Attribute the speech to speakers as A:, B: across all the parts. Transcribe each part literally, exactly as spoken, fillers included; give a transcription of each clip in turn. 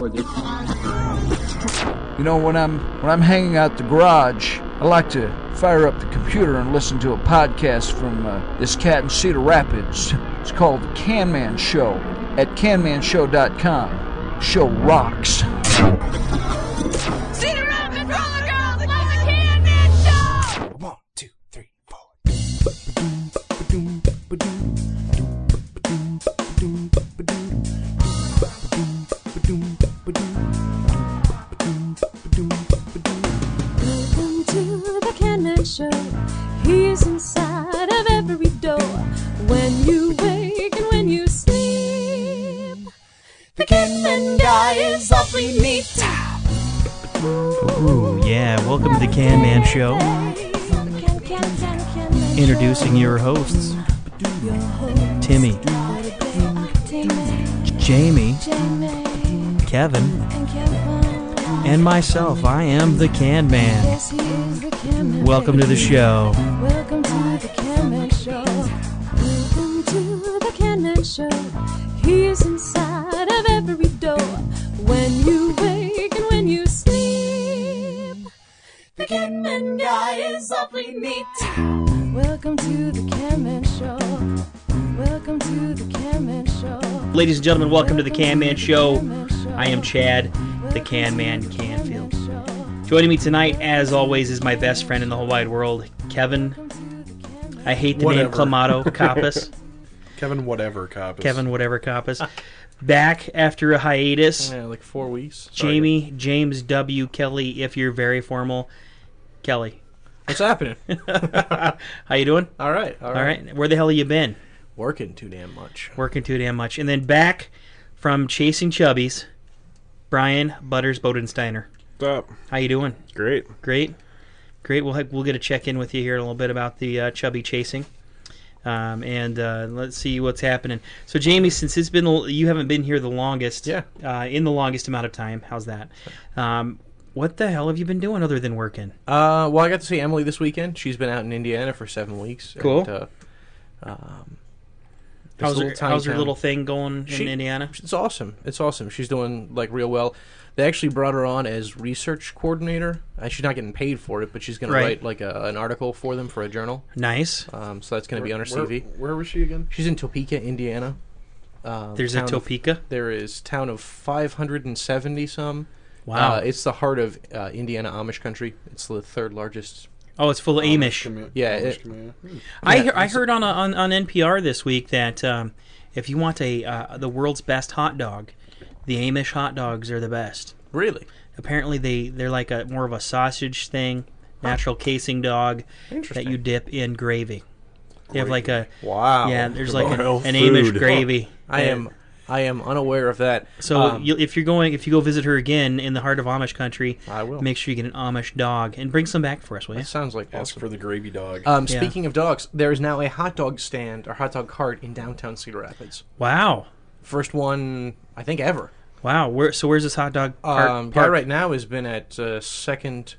A: You know, when I'm when I'm hanging out the garage, I like to fire up the computer and listen to a podcast from uh, this cat in Cedar Rapids. It's called The Can Man Show at can man show dot com. Show rocks.
B: Cedar Rapids Roller Girls love the Can Man Show!
C: One, two, three, four.
D: Welcome to the Can Man Show. He's inside of every door. When you wake and when you sleep, the Can Man guy is awfully neat.
E: Ooh, yeah, welcome to the Can Man Show. Introducing your hosts, Timmy, Jamie, Kevin, and myself. I am the Can Man. Welcome to the show.
D: Welcome to the Can Man Show. Welcome to the Can Man Show. He's inside of every door. When you wake and when you sleep, the Can Man guy is awfully neat. Welcome to the Can Man Show. Welcome to the Can Man Show.
E: Ladies and gentlemen, welcome to the Can Man Show. I am Chad, the Can Man Canfield. Joining me tonight, as always, is my best friend in the whole wide world, Kevin. I hate the
C: Whatever.
E: name Clamato Coppas.
C: Kevin whatever Coppas.
E: Kevin whatever Coppas. Back after a hiatus.
C: Yeah, like four weeks. Sorry.
E: Jamie, James W. Kelly, if you're very formal. Kelly.
C: What's happening?
E: How you doing?
C: all right, all right.
E: All right. Where the hell have you been?
C: Working too damn much.
E: Working too damn much. And then back from chasing chubbies, Brian Butters Bodensteiner.
F: What's up?
E: How you doing?
F: Great.
E: Great. Great. We'll we'll get a check in with you here in a little bit about the uh, chubby chasing. Um, and uh, let's see what's happening. So, Jamie, since it's been you haven't been here the longest,
C: Yeah.
E: uh, in the longest amount of time. How's that? Um, what the hell have you been doing other than working?
C: Uh, well, I got to see Emily this weekend. She's been out in Indiana for seven weeks.
E: Cool.
C: And, uh, um, this
E: How's her,
C: little tiny
E: how's her
C: town-
E: little thing going in
C: She-
E: Indiana?
C: It's awesome. It's awesome. She's doing like real well. They actually brought her on as research coordinator. Uh, she's not getting paid for it, but she's going
E: Right.
C: to write like a, an article for them for a journal.
E: Nice.
C: Um, so that's going to be on her
F: Where-
C: C V.
F: Where was she again?
C: She's in Topeka, Indiana. Um,
E: There's a
C: town of-
E: Topeka.
C: There is town of five hundred seventy some.
E: Wow.
C: Uh, it's the heart of uh, Indiana Amish country. It's the third largest.
E: Oh, it's full of Amish.
F: Commu-
C: Yeah,
F: Amish
C: it-
F: commu- hmm.
E: I
C: Yeah,
E: hear, I
C: it's-
E: heard on, a, on on N P R this week that um, if you want a uh, the world's best hot dog, the Amish hot dogs are the best.
C: Really?
E: Apparently, they they're like a more of a sausage thing, natural casing dog that
C: Interesting.
E: you dip in gravy. They have like a
C: Wow.
E: yeah. There's like an,
F: Royal
E: an Amish
F: food.
E: gravy.
C: I
E: that-
C: am. I am unaware of that.
E: So
C: Um,
E: you, if you're going, if you go visit her again in the heart of Amish country,
C: I will.
E: make sure you get an Amish dog and bring some back for us, will you?
C: That sounds like
F: Ask
C: awesome.
F: for the gravy dog.
C: Um,
E: Yeah.
C: Speaking of dogs, there is now a hot dog stand or hot dog cart in downtown Cedar Rapids.
E: Wow,
C: First one, I think, ever.
E: wow. Where so where's this hot dog cart?
C: Um, guy
E: parked?
C: right now has been at uh, Second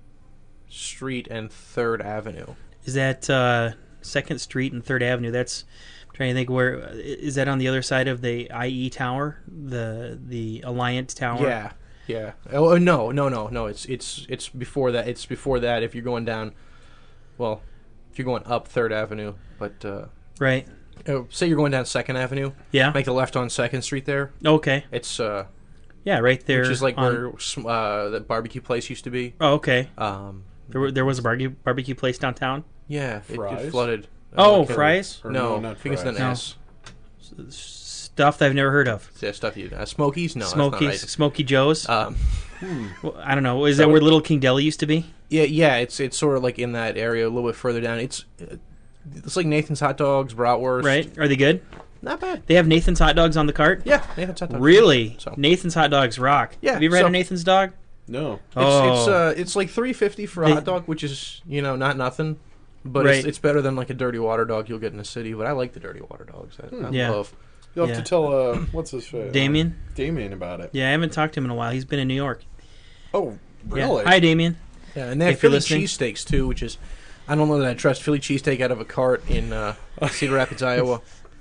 C: Street and Third Avenue.
E: Is that uh, Second Street and Third Avenue? That's I'm trying to think where is that on the other side of the I E Tower, the the Alliant Tower?
C: Yeah, yeah. Oh oh, no, no, no, no. It's it's it's before that. It's before that. If you're going down, well, if you're going up Third Avenue, but uh,
E: Right.
C: oh, say you're going down Second Avenue,
E: Yeah.
C: make the left on Second Street. There,
E: Okay.
C: it's uh,
E: Yeah, right there.
C: which is like
E: on-
C: where sm- uh, the barbecue place used to be.
E: Oh, okay.
C: Um,
E: There were, there was a barbecue barbecue place downtown.
C: yeah, it, it
F: Fries?
C: flooded.
E: Oh,
C: okay.
E: fries,
F: Or
C: No,
F: not
C: I think it's an
F: fries.
C: S.
E: stuff that I've never heard of.
C: Yeah, stuff you uh, Smokies. No,
E: Smokies,
C: that's
E: Smoky Joe's.
C: not right. Um,
E: Well, I don't know. Is that where Little King Deli used to be?
C: yeah, yeah. It's it's sort of like in that area, a little bit further down. It's uh, it's like Nathan's hot dogs, bratwurst.
E: Right? Are they good?
C: Not bad.
E: They have Nathan's hot dogs on the cart.
C: Yeah, Nathan's hot dogs.
E: Really?
C: So.
E: Nathan's hot dogs rock.
C: Yeah,
E: Have you ever
C: so-
E: had a Nathan's dog?
F: No.
C: It's
E: Oh.
C: it's uh it's like three fifty for a
E: They-
C: hot dog, which is you know not nothing, but
E: Right.
C: it's, it's better than like a dirty water dog you'll get in the city. But I like the dirty water dogs. I, I
E: Yeah.
C: love.
F: You'll have
E: Yeah.
F: to tell, uh, what's his face?
E: Damien?
F: Damien about it.
E: Yeah, I haven't talked to him in a while. He's been in New York.
F: Oh,
E: Yeah.
F: really?
E: Hi, Damien.
C: Yeah, and they have
E: If you're
C: Philly
E: listening.
C: cheesesteaks too, which is I don't know that I trust Philly cheesesteak out of a cart in uh, Cedar Rapids, Iowa.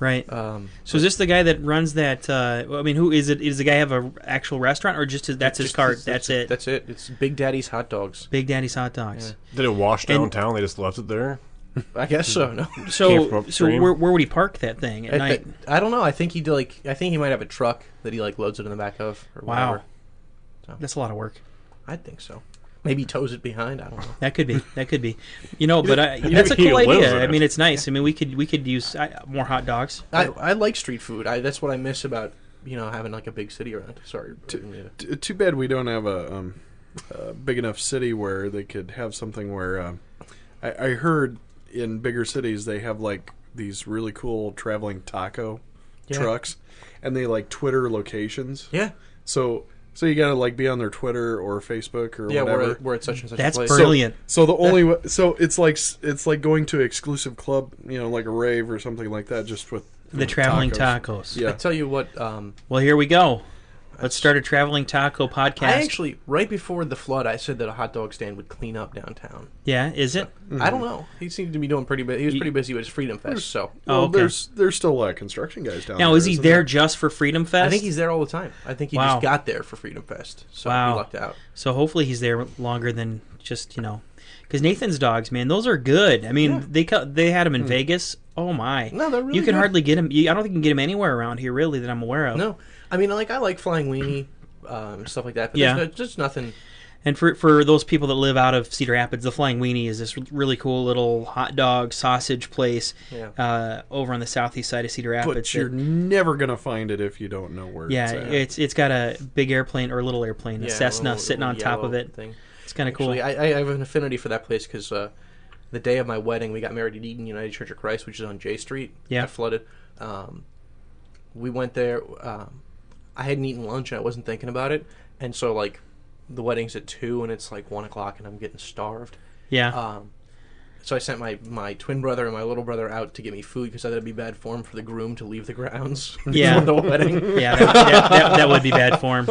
E: Right.
C: Um,
E: So is this the guy that runs that? Uh, I mean, who is it? Does the guy have a actual restaurant, or just his, that's his
C: just-
E: cart?
C: That's,
E: That's it.
C: That's it. It's Big Daddy's Hot Dogs.
E: Big Daddy's Hot Dogs.
G: Did it wash
E: And-
G: downtown? They just left it there?
C: I guess so. No.
G: Came from
E: So, so
G: upstream?
E: where, where would he park that thing at
C: I,
E: night?
C: I don't know. I think he would like. I think he might have a truck that he like loads it in the back of. Or
E: Wow.
C: whatever.
E: That's a lot of work.
C: I think so. Maybe he tows it behind. I don't know.
E: That could be. That could be. You know, but I,
G: Maybe
E: that's a
G: he
E: cool
G: lives
E: idea.
G: in
E: I
G: it.
E: mean, it's nice. I mean, we could we could use uh, more hot dogs.
C: I I like street food. I that's what I miss about you know having like a big city around. Sorry.
F: T- too bad we don't have a, um, a big enough city where they could have something where um, I, I heard in bigger cities they have like these really cool traveling taco
C: Yeah.
F: trucks, and they like Twitter locations.
C: Yeah.
F: So so you gotta like be on their Twitter or Facebook or
C: Yeah.
F: whatever.
C: We're, we're at such and such
E: That's
C: a place.
E: brilliant.
F: So the only wa- so it's like s- it's like going to exclusive club, you know, like a rave or something like that, just with
E: The
F: with
E: traveling
F: tacos.
E: tacos.
F: Yeah.
C: I tell you what. Um,
E: Well, here we go. Let's start a traveling taco podcast.
C: I actually right before the flood, I said that a hot dog stand would clean up downtown.
E: yeah, is it?
C: I don't know. He seemed to be doing pretty. Bu- he was pretty busy with his Freedom Fest. So
F: Well,
E: Oh, okay.
F: there's there's still a lot of construction guys down there.
E: Now, is he
F: isn't
E: there just for Freedom Fest?
C: I think he's there all the time. I think he
E: Wow.
C: just got there for Freedom Fest. So
E: Wow.
C: he lucked out.
E: So hopefully he's there longer than just, you know, because Nathan's dogs, man, those are good. I mean,
C: Yeah.
E: they co- they had them in Vegas. Oh my!
C: No, they're really
E: you can
C: good.
E: hardly get them. You, I don't think you can get them anywhere around here, really, that I'm aware of.
C: No, I mean, like I like Flying Weenie, um, stuff like that. But
E: Yeah.
C: there's no, just nothing.
E: And for for those people that live out of Cedar Rapids, the Flying Weenie is this really cool little hot dog sausage place
C: Yeah.
E: uh, over on the southeast side of Cedar Rapids.
F: But you're
E: that-
F: never gonna find it if you don't know where.
E: yeah,
F: it's, at.
E: it's it's got a big airplane or a little airplane, a
C: Yeah,
E: Cessna
C: little-
E: sitting on
C: little
E: top of
C: yellow
E: it.
C: Thing.
E: It's kind of cool.
C: Actually, I, I have an affinity for that place because uh, the day of my wedding, we got married at Eden United Church of Christ, which is on J Street.
E: Yeah.
C: Got flooded. Um, we went there. Um, I hadn't eaten lunch and I wasn't thinking about it, and so like the wedding's at two and it's like one o'clock and I'm getting starved.
E: yeah.
C: Um, so I sent my, my twin brother and my little brother out to get me food because I thought it'd be bad form for the groom to leave the grounds
E: Yeah.
C: before the wedding.
E: yeah, that, that, that, that would be bad form.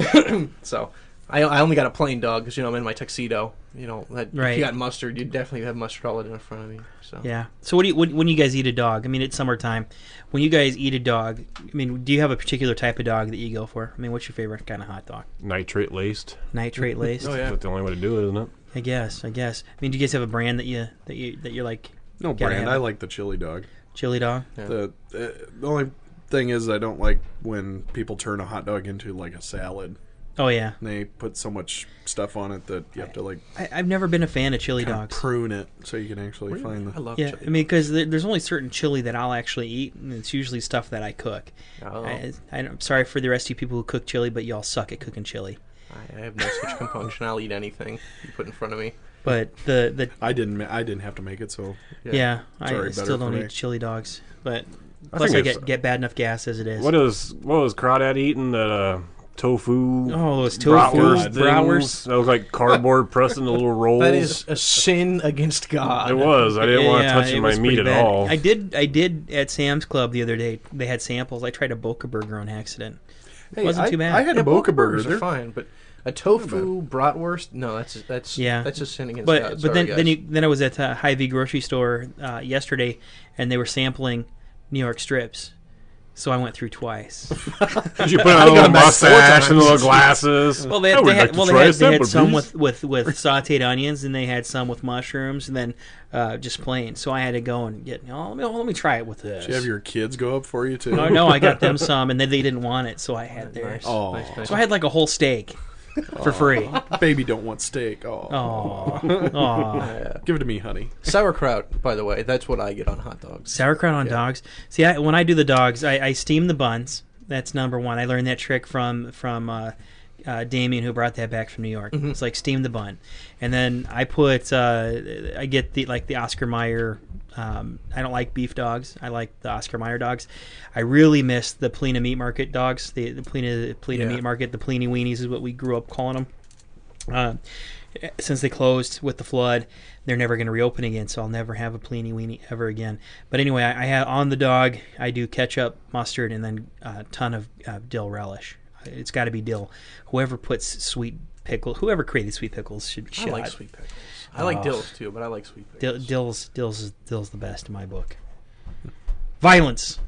C: So I, I only got a plain dog because you know I'm in my tuxedo. You know, that,
E: Right.
C: if you got mustard, you definitely have mustard all in front of me. So
E: Yeah. So what do you when, when you guys eat a dog? I mean, it's summertime. When you guys eat a dog, I mean, do you have a particular type of dog that you go for? I mean, what's your favorite kind of hot dog?
G: Nitrate laced.
E: Nitrate laced.
C: Oh, yeah.
G: That's the only way to do it, isn't it?
E: I guess. I guess. I mean, do you guys have a brand that you that you that you're like
F: no
E: gotta
F: brand.
E: have
F: I
E: it?
F: like the chili dog.
E: chili dog?
C: Yeah.
F: The uh, the only thing is I don't like when people turn a hot dog into like a salad.
E: Oh yeah.
F: And they put so much stuff on it that you have to like
E: I, I've never been a fan of chili
F: kinda
E: dogs.
F: prune it so you can actually
C: Really?
F: find
C: I
F: the.
C: love
E: Yeah,
C: chili.
E: I mean, because there, there's only certain chili that I'll actually eat, and it's usually stuff that I cook.
C: Oh,
E: I, I, I'm sorry for the rest of you people who cook chili, but y'all suck at cooking chili.
C: I, I have no such compunction. I'll eat anything you put in front of me.
E: But the the
F: I didn't. ma- I didn't have to make it, so
E: yeah, I
F: Sorry, better
E: still
F: for
E: don't
F: me.
E: eat chili dogs. But
G: I
E: plus, I,
G: think
E: get
G: it's-
E: get bad enough gas as it is.
G: What is what was Crawdad eating? That uh, tofu.
E: Oh, those tofu
G: bratwurst
E: bratwurst.
G: things? That was like cardboard pressed into little rolls.
C: That is a sin against God.
G: It was. I didn't want to
E: Yeah,
G: touch
E: it
G: my
E: was
G: meat
E: pretty
G: at
E: bad.
G: all.
E: I did. I did at Sam's Club the other day. They had samples. I tried a Boca Burger on accident.
F: hey,
E: Wasn't
F: I,
E: too bad.
F: I had
C: Yeah,
F: a Boca burger.
C: burgers are
F: They're-
C: fine, but a tofu bratwurst, no, that's that's
E: Yeah.
C: that's a sin against
E: But
C: God.
E: but
C: Sorry,
E: then
C: guys.
E: then you, then I was at uh, Hy-Vee grocery store uh, yesterday, and they were sampling New York strips. So I went through twice.
G: Did you put on a little mustache and little glasses?
E: Well, they
G: I
E: had,
G: would
E: they had,
G: like to
E: well, they
G: try
E: had,
G: a
E: they had
G: sample,
E: some
G: please.
E: with, with, with sauteed onions, and they had some with mushrooms, and then uh, just plain. So I had to go and get. Oh, let me let me try it with this.
F: Did you have your kids go up for you too?
E: No, no, I got them some, and then they didn't want it, so I had theirs.
C: nice,
F: Oh.
C: nice, nice.
E: So I had like a whole steak for free.
F: Baby don't want steak. Oh,
E: Oh, oh.
C: Yeah.
F: give it to me, honey.
C: Sauerkraut, by the way, that's what I get on hot dogs.
E: Sauerkraut on
C: Yeah.
E: dogs. See, I, when I do the dogs, I, I steam the buns. That's number one. I learned that trick from from uh, uh, Damien, who brought that back from New York.
C: Mhm.
E: It's like steam the bun, and then I put uh, I get the like the Oscar Mayer. Um, I don't like beef dogs. I like the Oscar Mayer dogs. I really miss the Plena Meat Market dogs. The the Plena Plena
C: Yeah.
E: Meat Market, the Pliny Weenies is what we grew up calling them. Uh, since they closed with the flood, they're never going to reopen again, so I'll never have a Pliny Weenie ever again. But anyway, I, I have on the dog, I do ketchup, mustard, and then a ton of uh, dill relish. It's got to be dill. Whoever puts sweet pickle, whoever created sweet pickles should be
C: I
E: shot.
C: like sweet pickles. I like
E: Oh.
C: dills too, but I like sweet
E: Dill,
C: pickles.
E: dill's, dill's, is, dill's the best in my book. Violence.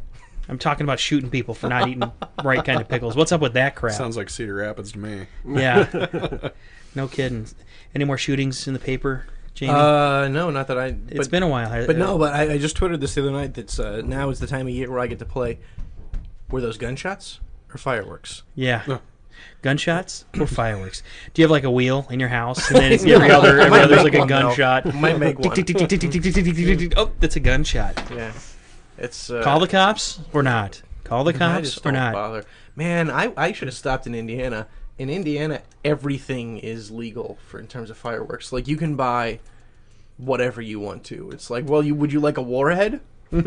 E: I'm talking about shooting people for not eating right kind of pickles. What's up with that crap?
F: Sounds like Cedar Rapids to me.
E: Yeah. No kidding. Any more shootings in the paper, Jamie?
C: Uh, no, not that I.
E: it's
C: But,
E: been a while.
C: but no, but I, I just twittered this the other night. That's uh, now is the time of year where I get to play. Were those gunshots or fireworks?
E: Yeah. Gunshots or fireworks? Do you have like a wheel in your house, and then it's every other every other's like a
C: One, though.
E: gunshot?
C: Might make one.
E: Tick, tick, tick, tick, tick, tick, tick, tick, tick, tick. Oh, that's a gunshot.
C: Yeah, it's uh,
E: Call the cops or not? Call the
C: I
E: cops
C: just
E: or
C: don't
E: not?
C: bother. Man, I I should have stopped in Indiana. In Indiana, everything is legal for in terms of fireworks. Like you can buy whatever you want to. It's like, well, you would you like a warhead?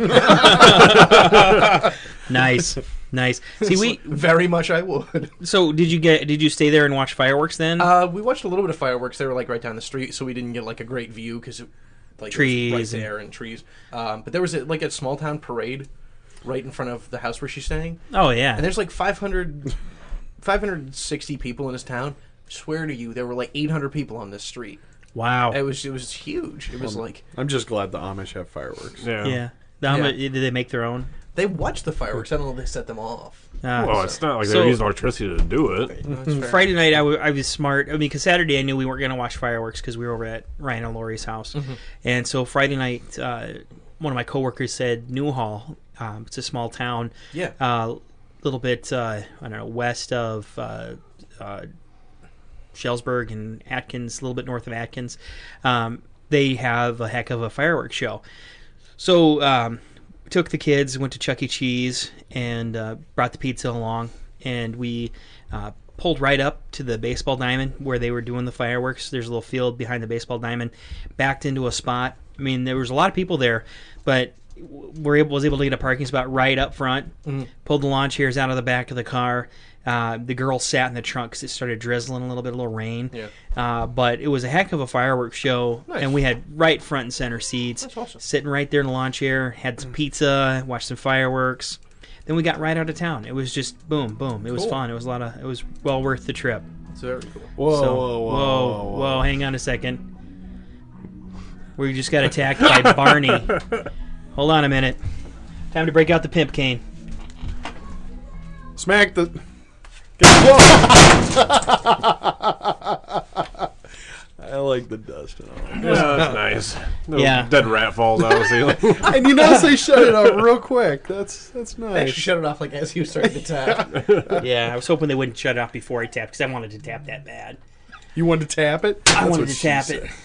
E: Nice, nice. See, we.
C: Very much I would.
E: So, did you get? Did you stay there and watch fireworks then?
C: Uh, we watched a little bit of fireworks. They were like right down the street, so we didn't get like a great view because like
E: Trees
C: it was right
E: and-
C: there and trees. Um, but there was a, like a small town parade right in front of the house where she's staying,
E: oh yeah.
C: and there's like five hundred, five hundred sixty people in this town. I swear to you, there were like eight hundred people on this street.
E: Wow.
C: It was it was huge. It was like
F: I'm just glad the Amish have fireworks.
G: Yeah.
E: Yeah. The- how
C: Yeah.
E: mu- Did they make their own?
C: they watched the fireworks. I don't know if they set them off.
E: Ah.
G: Well, it's not like
E: So-
G: they're using electricity to do it.
C: No, that's fair.
E: Friday night, I, w- I was smart. I mean, because Saturday I knew we weren't going to watch fireworks because we were over at Ryan and Lori's house. And so Friday night, uh, one of my coworkers said Newhall. Um, it's a small town,
C: Yeah.
E: a uh, little bit, uh, I don't know, west of uh, uh, Shellsburg and Atkins, a little bit north of Atkins. Um, they have a heck of a fireworks show. So um, we took the kids, went to Chuck E. Cheese, and uh, brought the pizza along, and we uh, pulled right up to the baseball diamond where they were doing the fireworks. There's a little field behind the baseball diamond, backed into a spot. I mean, there was a lot of people there, but we're able was able to get a parking spot right up front. Pulled the lawn chairs out of the back of the car. Uh, the girls sat in the trunk because it started drizzling a little bit, a little rain.
C: Yeah.
E: Uh, but it was a heck of a fireworks show,
C: Nice.
E: and we had right front and center seats.
C: That's awesome.
E: Sitting right there in the lawn chair, had some pizza, watched some fireworks. Then we got right out of town. It was just boom, boom. It was
C: Cool.
E: fun. It was a lot of. It was well worth the trip.
C: It's very cool.
F: Whoa,
E: So-
F: whoa, whoa,
E: whoa,
F: whoa,
E: whoa, hang on a second. We just got attacked by Barney. Hold on a minute. Time to break out the pimp cane.
F: Smack the. Whoa! I like the dust and all.
G: Yeah, that's nice. Little
E: Yeah.
G: dead rat falls out of the ceiling.
F: And you notice they shut it up real quick. That's that's
C: I
F: nice.
C: actually shut it off like as you started to tap.
E: Yeah, I was hoping they wouldn't shut it off before I tapped because I wanted to tap that bad.
F: You wanted to tap it?
E: I
F: That's
E: wanted
F: what
E: to
F: she
E: tap
F: said.
E: it.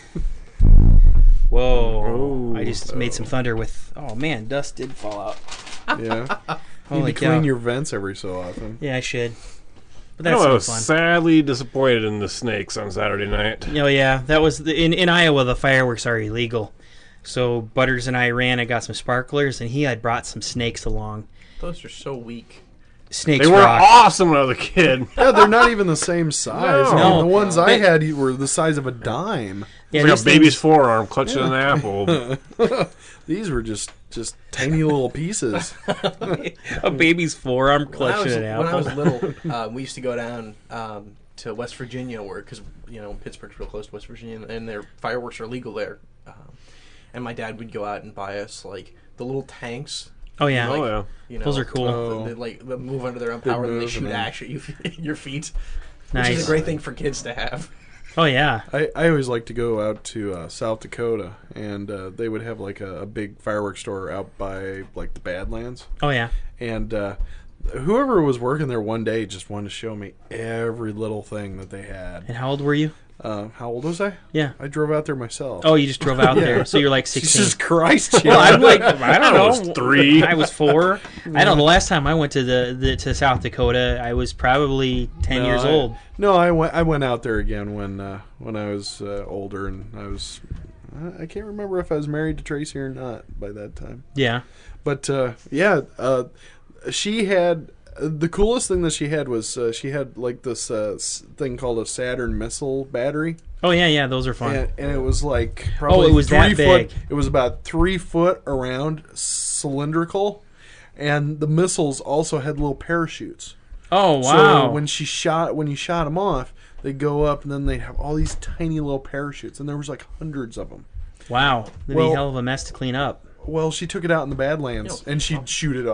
E: Whoa!
G: Oh.
E: I just made some thunder with. Oh man, dust did fall out.
F: Yeah. You
E: Holy
F: need to
E: cow!
F: clean your vents every so often.
E: Yeah, I should. But
G: I
E: that's
G: know, I
E: no
G: was
E: fun.
G: sadly disappointed in the snakes on Saturday night.
E: Oh yeah, that was the, in in Iowa. The fireworks are illegal, so Butters and I ran and got some sparklers, and he had brought some snakes along.
C: Those are so weak.
E: Snakes
G: They were
E: rock.
G: awesome when I was a kid.
F: Yeah, they're not even the same size. I mean,
E: No.
F: the ones I
E: But-
F: had were the size of a dime.
E: Yeah,
G: It's like
E: these
G: a baby's
E: things-
G: forearm clutching an apple.
F: These were just just tiny little pieces.
E: a baby's forearm
C: When I,
E: clutching
C: was,
E: an apple.
C: when I was little, um, we used to go down um, to West Virginia, where because you know Pittsburgh's real close to West Virginia, and their fireworks are legal there. Um, and my dad would go out and buy us like the little tanks.
E: oh yeah,
C: Like,
G: Oh, yeah.
C: You know,
E: Those are cool.
F: Oh.
C: They, they, like they move under their own power, and they
F: move
C: shoot
F: and
C: ash at you, your feet, which
E: nice.
C: is a great thing for kids to have.
E: Oh yeah,
F: I, I always like to go out to uh, South Dakota, and uh, they would have like a, a big fireworks store out by like the Badlands.
E: oh yeah.
F: And uh, whoever was working there one day just wanted to show me every little thing that they had.
E: And how old were you?
F: Uh, how old was I?
E: Yeah.
F: I drove out there myself.
E: Oh, you just drove out
F: Yeah.
E: there, so you're like sixteen.
F: Jesus Christ!
E: Well, I'm like, I don't
G: I
E: know.
G: was three.
E: I was four. I don't know. The last time I went to the, the to South Dakota, I was probably ten
F: No,
E: years
F: I-
E: old.
F: No, I went. I went out there again when uh, when I was uh, older, and I was. I can't remember if I was married to Tracy or not by that time.
E: Yeah.
F: But uh, yeah, uh, she had the coolest thing that she had was uh, she had like this uh, s- thing called a Saturn missile battery,
E: Oh yeah, yeah. Those are fun.
F: and, and it was like probably
E: Oh, it was
F: three
E: that
F: foot.
E: big.
F: It was about three foot around, cylindrical, and the missiles also had little parachutes.
E: Oh wow.
F: So when she shot, when you shot them off, they go up, and then they have all these tiny little parachutes, and there was like hundreds of them.
E: wow. That'd be
F: Well-
E: a hell of a mess to clean up.
F: Well, she took it out in the Badlands,
C: Yo.
F: and she'd shoot it off.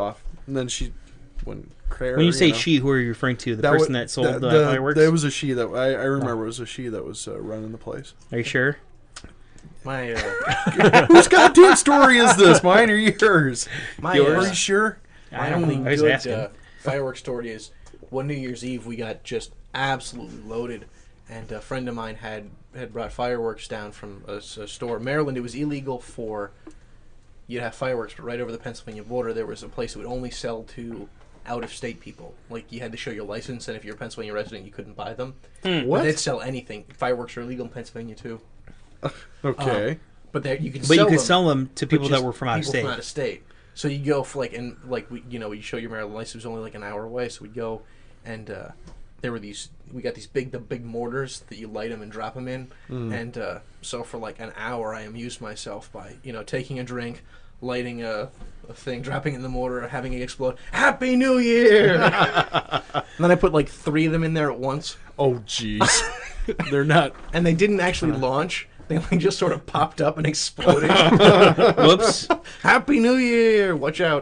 F: and then she when Claire,
E: When you say
F: know,
E: she, who are you referring to? The
F: that
E: person
F: wa-
E: that sold
F: that,
E: the,
F: the
E: fireworks?
F: There was a she that I, I remember. It was a she that was uh, running the place.
E: Are you sure?
C: My uh,
F: Whose goddamn story is this? Mine or yours?
C: my
F: Are
C: uh,
F: you sure?
C: My
E: I don't
C: only
E: know. I was
C: good
E: asking.
C: uh, fireworks story is one New Year's Eve we got just absolutely loaded, and a friend of mine had had brought fireworks down from a, s- a store. Maryland, it was illegal for you'd have fireworks, but right over the Pennsylvania border, there was a place that would only sell to out-of-state people. Like you had to show your license, and if you're a Pennsylvania resident, you couldn't buy them. But
F: What?
C: they'd sell anything. Fireworks are illegal in Pennsylvania too.
F: Okay.
C: But there you could
E: But
C: sell
E: you could
C: them,
E: sell them to
C: but
E: people that
C: just
E: were from out of
C: people
E: state.
C: From out of state. So you go for like and like we, you know, you show your Maryland license, it was only like an hour away. So we'd go, and uh, there were these. We got these big the big mortars that you light them and drop them in, and uh, so for like an hour I amused myself by you know taking a drink, lighting a, a thing, dropping it in the mortar, having it explode. Happy New Year! And then I put like three of them in there at once,
F: Oh, jeez. They're not.
C: and they didn't actually launch. They like just sort of popped up and exploded.
E: Whoops.
C: Happy New Year! Watch out.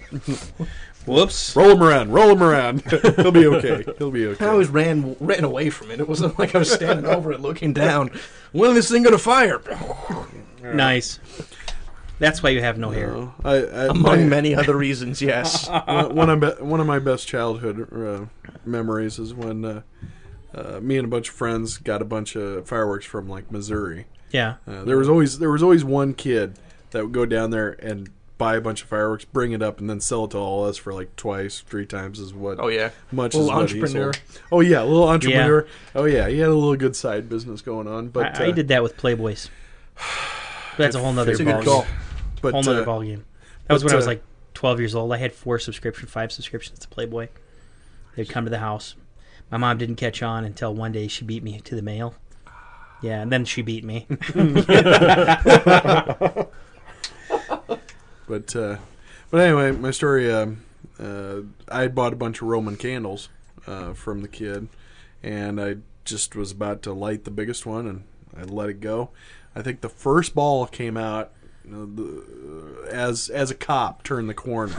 E: Whoops.
F: Roll him around. Roll him around. He'll be okay. He'll be okay.
C: I always ran ran away from it. It wasn't like I was standing over it looking down. When is this thing gonna fire?
E: Nice. That's why you have no hair.
F: No, I, I,
C: Among
F: my-
C: many other reasons, yes.
F: one one of be- one of my best childhood uh, memories is when uh, uh, me and a bunch of friends got a bunch of fireworks from like Missouri.
E: Yeah.
F: Uh, there was always there was always one kid that would go down there and buy a bunch of fireworks, bring it up, and then sell it to all of us for like twice, three times as what.
C: Oh yeah,
F: much
C: little
F: as what he
C: entrepreneur.
F: sold. Oh yeah, a little entrepreneur. Oh yeah, he had a little good side business going on. But
E: I, I
F: uh,
E: did that with Playboys. That's a whole nother
C: It's a good
E: ball
C: call.
E: game.
F: But
E: Whole nother
F: uh,
E: ball game. That was
F: but,
E: when I was
F: uh,
E: like twelve years old. I had four subscriptions, five subscriptions to Playboy. They'd come to the house. My mom didn't catch on until one day she beat me to the mail. Yeah, and then she beat me.
F: But uh, but anyway, my story. Um, uh, I had bought a bunch of Roman candles uh, from the kid, and I just was about to light the biggest one, and I let it go. I think the first ball came out you know, the, as as a cop turned the corner.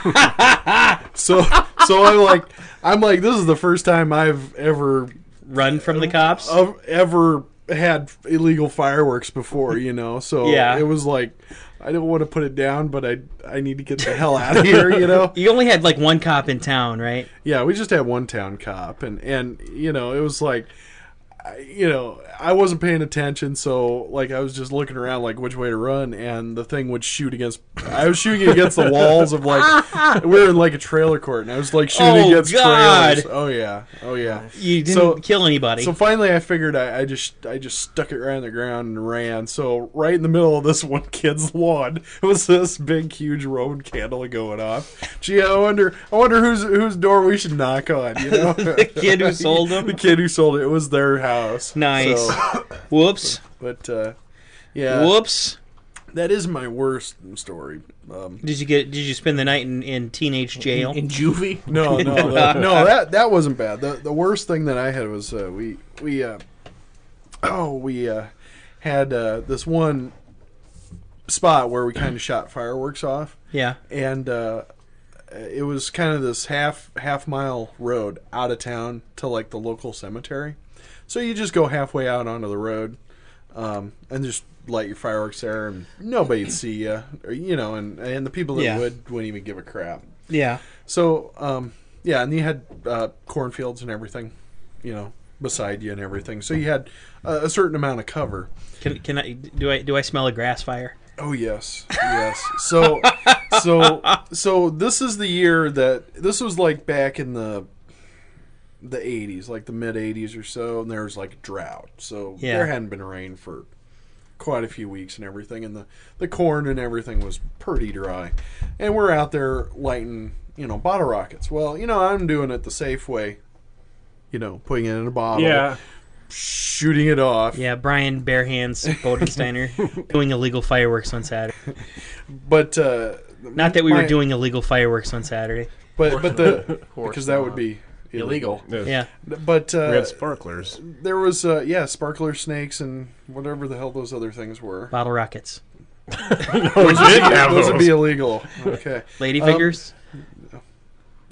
F: so so I'm like I'm like this is the first time I've ever
E: Run from the cops?
F: of ever had illegal fireworks before, you know. So
E: Yeah.
F: it was like I don't want to put it down, but I I need to get the hell out of here, you know.
E: You only had like one cop in town, right?
F: Yeah, we just had one town cop, and and you know it was like, I, you know, I wasn't paying attention, so like I was just looking around like which way to run, and the thing would shoot against. I was shooting against the walls of like we were in like a trailer court, and I was like shooting
E: Oh,
F: against
E: God.
F: trailers. Oh yeah, oh yeah.
E: You didn't
F: So-
E: kill anybody.
F: So finally, I figured I, I just I just stuck it right on the ground and ran. So right in the middle of this one kid's lawn was this big, huge Roman candle going off. Gee, I wonder I wonder whose whose door we should knock on. You know,
E: The kid who sold them?
F: the kid who sold it. It was their house.
E: Nice.
F: So,
E: Whoops.
F: but uh, yeah,
E: Whoops.
F: that is my worst story. Um,
E: Did you get? Did you spend the night in, in teenage jail?
C: In juvie?
F: No, no, the, no. That that wasn't bad. The the worst thing that I had was uh, we we uh, oh we uh, had uh, this one spot where we kind of shot fireworks off,
E: Yeah.
F: and uh, it was kind of this half half mile road out of town to like the local cemetery. So you just go halfway out onto the road, um, and just light your fireworks there, and nobody'd see you, or you know, and and the people that
E: Yeah.
F: would wouldn't even give a crap.
E: Yeah.
F: So, um, yeah, and you had uh, cornfields and everything, you know, beside you and everything. So you had uh, a certain amount of cover.
E: Can can I do I do I smell a grass fire?
F: Oh yes, yes. So, so, so this is the year that this was like back in the the eighties, like the mid eighties or so, and there was like a drought. So
E: Yeah.
F: there hadn't been rain for quite a few weeks and everything, and the the corn and everything was pretty dry. And we're out there lighting, you know, bottle rockets. Well, you know, I'm doing it the safe way. You know, putting it in a bottle,
G: Yeah.
F: shooting it off.
E: Yeah, Brian Barehands Bodensteiner doing illegal fireworks on Saturday.
F: But uh,
E: Not that we
F: my-
E: were doing illegal fireworks on Saturday.
F: but but the
C: course
F: because that would
C: not.
F: be
C: Illegal.
E: Yeah.
F: But uh,
G: We had sparklers.
F: there was uh, yeah, sparkler snakes and whatever the hell those other things were.
E: Bottle rockets.
G: We did have
F: Those would
G: those.
F: be illegal. Okay.
E: Lady
F: Um,
E: figures.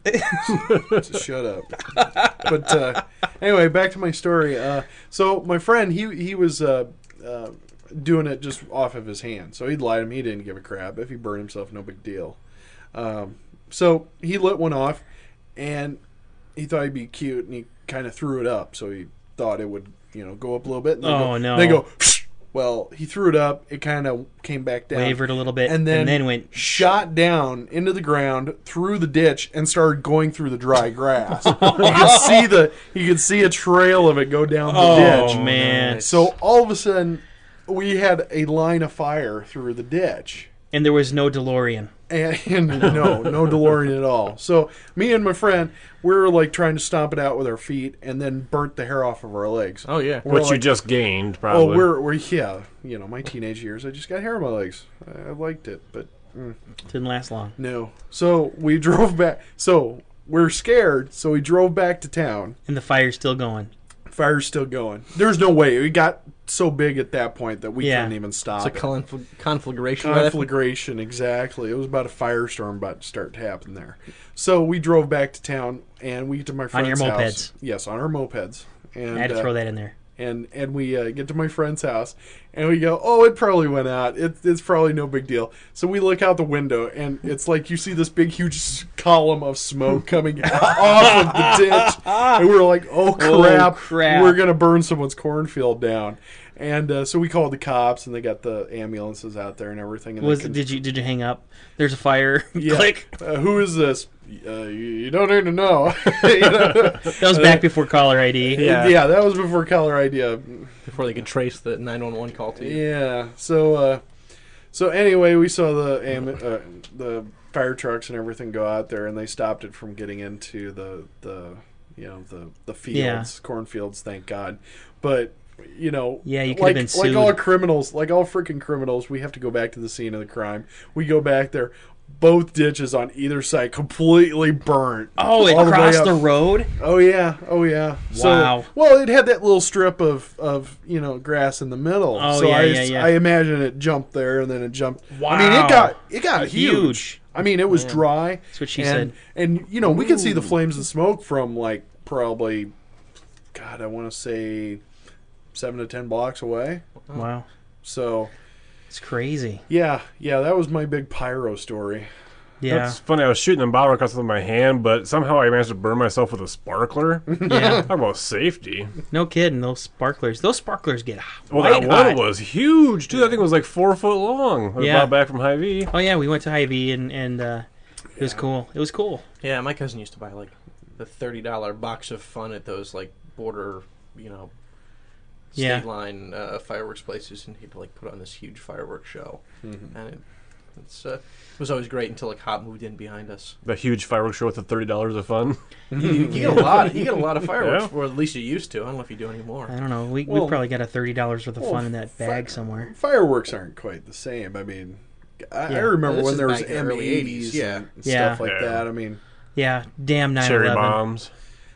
F: Just shut up. But uh, anyway, back to my story. Uh, so my friend, he he was uh, uh, doing it just off of his hand. So he'd lied to him. He didn't give a crap. If he burned himself, no big deal. Um, so he lit one off, and he thought he'd be cute, and he kind of threw it up. So he thought it would, you know, go up a little bit. And then
E: Oh,
F: go,
E: no.
F: Then go. Well, he threw it up. It kind of came back down.
E: Wavered a little bit,
F: And then,
E: and then went-
F: shot down into the ground through the ditch and started going through the dry grass. You could see the you could see a trail of it go down the
E: Oh,
F: ditch.
E: man.
F: So all of a sudden, we had a line of fire through the ditch.
E: And there was no DeLorean.
F: And, and no, no DeLorean at all. So me and my friend, we were like trying to stomp it out with our feet, and then burnt the hair off of our legs.
C: Oh yeah.
F: We're
G: Which you
F: like,
G: just gained,
F: oh,
G: probably.
F: we're we're yeah, you know, my teenage years, I just got hair on my legs. I, I liked it, but mm,
E: Didn't last long.
F: no. So we drove back. So we're scared. So we drove back to town.
E: And the fire's still going.
F: Fire's still going. There's no way. We got so big at that point that we
E: Yeah.
F: couldn't even stop.
C: It's a
F: it.
C: confl- conflagration. right after-
F: Conflagration, exactly. It was about a firestorm about to start to happen there. So we drove back to town, and we get to my friend's
E: your
F: house.
E: mopeds.
F: Yes, on our mopeds. And
E: I had to
F: uh,
E: throw that in there.
F: and and we uh, get to my friend's house, and we go, oh, it probably went out. It, it's probably no big deal. So we look out the window, and it's like you see this big, huge column of smoke coming off of the ditch, and we're like, oh crap,
E: Oh, crap.
F: we're gonna burn someone's cornfield down. And uh, so we called the cops, and they got the ambulances out there and everything. And
E: Was
F: they can-
E: did you did you hang up? There's a fire.
F: yeah.
E: Click.
F: Uh, who is this? Uh, you, you don't need to know. You know?
E: That was back before caller I D.
C: Yeah.
F: yeah, that was before caller I D.
C: before they could trace the nine one one call to you.
F: Yeah. So, uh, so anyway, we saw the am- uh, the fire trucks and everything go out there, and they stopped it from getting into the the you know the the fields,
E: Yeah.
F: cornfields. Thank God. But you know,
E: Yeah, you could
F: like
E: have been
F: like
E: sued.
F: all criminals, like all freaking criminals, we have to go back to the scene of the crime. We go back there. Both ditches on either side completely burnt.
E: Oh, it
F: all the way
E: crossed
F: up.
E: the road?
F: Oh yeah, oh yeah.
E: Wow.
F: So, well, it had that little strip of, of you know grass in the middle.
E: Oh,
F: so
E: yeah,
F: I,
E: yeah, yeah.
F: I imagine it jumped there and then it jumped. I mean,
E: Wow.
F: it got it got huge.
E: Huge.
F: I mean, it was dry.
E: That's what she
F: and,
E: said.
F: And you know, we could see the flames and smoke from like probably, God, I want to say, seven to ten blocks away.
E: Wow.
F: So
E: It's crazy.
F: yeah, yeah, that was my big pyro story.
E: Yeah.
G: That's funny. I was shooting a bottle across with my hand, but somehow I managed to burn myself with a sparkler.
E: Yeah.
G: Talk about safety.
E: No kidding. Those sparklers. Those sparklers get
G: Well,
E: white
G: that
E: hot.
G: one was huge, too. I think it was like four foot long. I
E: Yeah.
G: brought back from Hy-Vee.
E: Oh, yeah. We went to Hy-Vee, and, and uh, it was cool. It was cool.
C: Yeah, my cousin used to buy like the thirty dollar box of fun at those like border, you know, state
E: Yeah.
C: line uh, fireworks places, and he'd like put on this huge fireworks show,
F: Mm-hmm.
C: and it, it's uh, it was always great until like Hop moved in behind us.
G: The huge fireworks show with the thirty dollars of fun.
C: You, you get a lot, you get a lot of fireworks,
G: Yeah.
C: or at least you used to. I don't know if you do anymore.
E: I don't know. We,
F: Well-
E: we probably got a thirty dollars worth of
F: well,
E: fun in that bag
F: fi-
E: somewhere.
F: Fireworks aren't quite the same. I mean, I, I
E: Yeah.
F: remember
C: This
F: when
C: is
F: there was
C: back in the early
F: M
C: eighties,
F: eighties
C: yeah.
F: and
E: Yeah.
F: stuff like
G: Yeah.
F: that. I mean,
E: Yeah. Damn nine
G: Cherry
E: eleven.
G: bombs.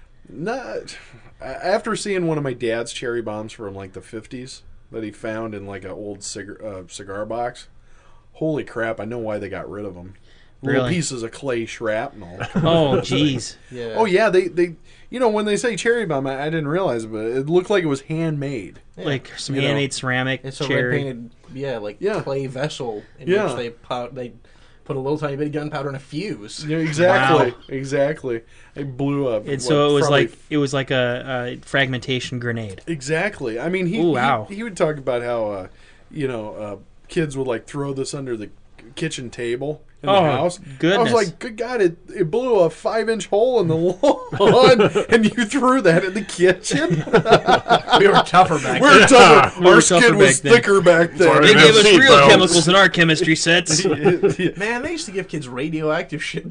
F: not after seeing one of my dad's cherry bombs from like the fifties that he found in like an old cigar uh, cigar box. Holy crap! I know why they got rid of them. Little
E: Really?
F: pieces of clay shrapnel.
E: Oh, jeez.
C: Yeah.
F: Oh yeah, they they you know when they say cherry bomb, I, I didn't realize it, but it looked like it was handmade.
C: Yeah.
E: Like some
F: You know.
E: handmade ceramic
C: It's a
E: cherry.
C: red painted, yeah, like
F: Yeah.
C: clay vessel in
F: Yeah.
C: which they pow- they put a little tiny bit of gunpowder and a fuse.
F: Yeah, exactly,
E: Wow.
F: exactly. It blew up.
E: And so
F: what,
E: it was
F: probably
E: like it was like a, a fragmentation grenade.
F: Exactly. I mean, he
E: Ooh, wow.
F: he, he would talk about how uh, you know uh, kids would like throw this under the kitchen table in
E: Oh,
F: the house.
E: goodness.
F: I was like, good God, it it blew a five inch hole in the lawn, and you threw that in the kitchen.
C: We were tougher back
F: We're
C: then.
F: tougher.
E: We
F: Our
E: were
F: skin
E: tougher
F: was
E: back then.
F: thicker back
G: Sorry.
E: They
F: then.
E: gave us
G: Seat
E: real
G: belts.
E: chemicals in our chemistry sets.
C: Man, they used to give kids radioactive shit.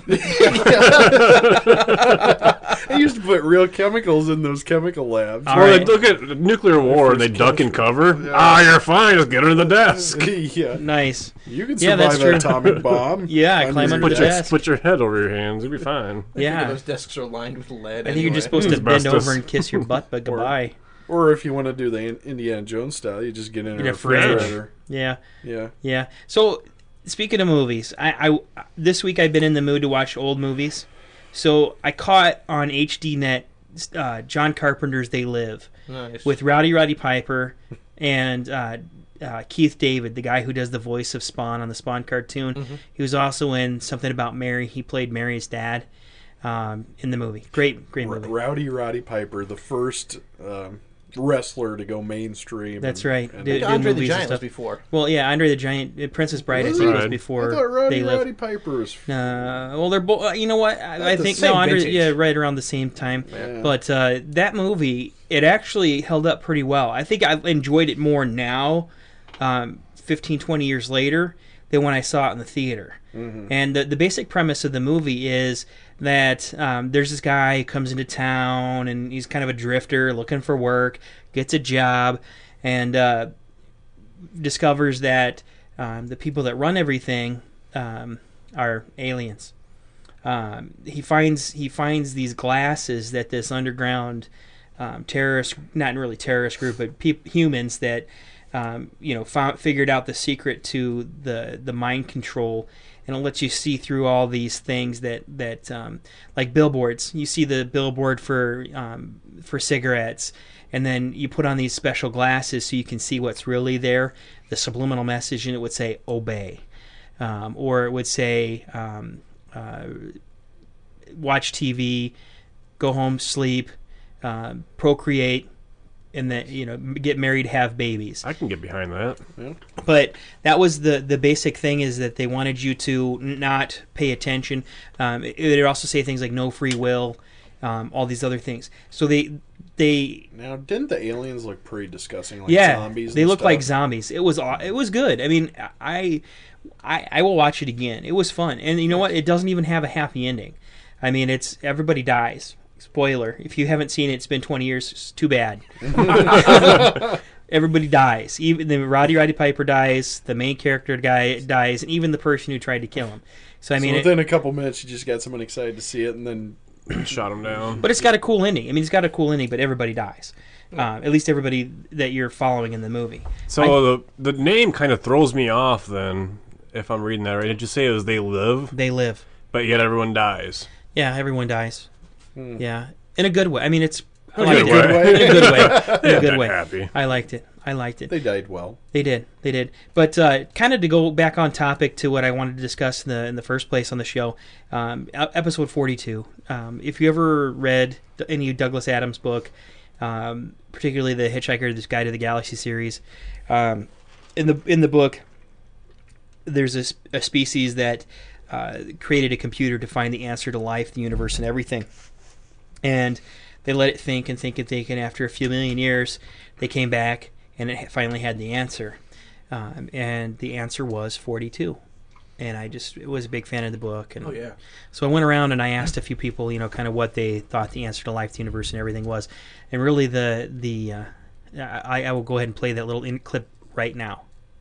F: I used to put real chemicals in those chemical labs.
E: All
G: Well,
E: right.
G: they look at nuclear war and they duck and cover. Ah, you're fine. Just get under the desk.
F: yeah,
E: Nice.
F: you can
E: Yeah,
F: survive
E: that's
F: an
E: true.
F: atomic bomb.
E: Yeah,
F: under
E: climb
F: your
E: under the
G: Put your,
E: desk.
G: put your head over your hands. You'll be fine.
C: I think
E: Yeah.
C: those desks are lined with lead.
E: I think you're just
C: anyway.
E: supposed to bend
G: Asbestos.
E: over and kiss your butt, but goodbye.
F: Or if you want to do the In- Indiana Jones style, you just get in
E: In
F: a
E: a fridge.
F: refrigerator.
E: Yeah,
F: Yeah.
E: yeah. So, speaking of movies, I, I this week I've been in the mood to watch old movies, So I caught on H D Net uh, John Carpenter's They Live
C: Nice.
E: with Rowdy Roddy Piper and uh, uh, Keith David, the guy who does the voice of Spawn on the Spawn cartoon.
C: Mm-hmm.
E: He was also in Something About Mary. He played Mary's dad um, in the movie. Great, great movie.
F: Rowdy Roddy Piper, the first um, wrestler to go mainstream.
E: That's
F: and-
E: right.
F: and-
E: Did-
C: I think Andre the
E: movies and
C: Giant was
E: stuff.
C: before.
E: Well, yeah, Andre the Giant, uh, Princess Bride, I
F: Was
E: think
G: it?
E: was
G: Right.
E: before
F: I thought Rowdy
E: They Live.
F: Roddy Piper was.
E: Uh, well, they're both. You know what? I, I
C: the
E: think
C: same
E: no, Andre.
C: vintage.
E: Yeah, right around the same time.
F: Yeah.
E: But uh, that movie, it actually held up pretty well. I think I've enjoyed it more now, um, fifteen, twenty years later, than when I saw it in the theater.
F: Mm-hmm.
E: And the the basic premise of the movie is that um, there's this guy who comes into town and he's kind of a drifter looking for work, gets a job, and uh, discovers that um, the people that run everything um, are aliens. Um, he finds he finds these glasses that this underground um, terrorist, not really terrorist group, but pe- humans that um, you know found, figured out the secret to the the mind control, and it lets you see through all these things that that um, like billboards. You see the billboard for um, for cigarettes, and then you put on these special glasses so you can see what's really there, the subliminal message, and it would say obey, um, or it would say um, uh, watch T V, go home, sleep, uh, procreate, and then you know get married, have babies.
G: I can get behind that.
E: But that was the the basic thing, is that they wanted you to not pay attention. Um, it would also say things like no free will, um, all these other things. So they they
F: Now, didn't the aliens look pretty disgusting, like
E: yeah
F: zombies?
E: they
F: and
E: look
F: stuff?
E: like zombies. It was aw- it was good. I mean, I, I I will watch it again. It was fun, and you know what? It doesn't even have a happy ending. I mean, it's everybody dies. Spoiler: if you haven't seen it, it's been twenty years. It's too bad. Everybody dies. Even the Roddy Roddy Piper dies. The main character guy dies, and even the person who tried to kill him. So I mean,
F: so
E: it,
F: within a couple minutes, you just got someone excited to see it, and then
G: Shot him down.
E: but it's got a cool ending. I mean, it's got a cool ending, but everybody dies. Uh, at least everybody that you're following in the movie.
G: So the the name kind of throws me off. Then, if I'm reading that right, did you say it was They Live,
E: They live.
G: but yet everyone dies?
E: Yeah, everyone dies. Yeah, in a good way. I mean, it's I
G: In a
E: liked
G: good
E: it.
G: way.
E: In a good way. In a good
G: They're
E: way.
G: happy.
E: I liked it. I liked it.
F: they died well.
E: They did. They did. But uh, kind of to go back on topic to what I wanted to discuss in the in the first place on the show, um, e- episode forty-two. Um, if you ever read any Douglas Adams book, um, particularly the Hitchhiker's Guide to the Galaxy series, um, in the in the book, there's a, s- a species that uh, created a computer to find the answer to life, the universe, and everything. And they let it think and think and think, and after a few million years, they came back and it finally had the answer. Um, and the answer was forty-two. And I just was a big fan of the book. And
C: Oh yeah.
E: so I went around and I asked a few people, you know, kind of what they thought the answer to life, the universe, and everything was. And really, the the uh, I, I will go ahead and play that little in clip right now.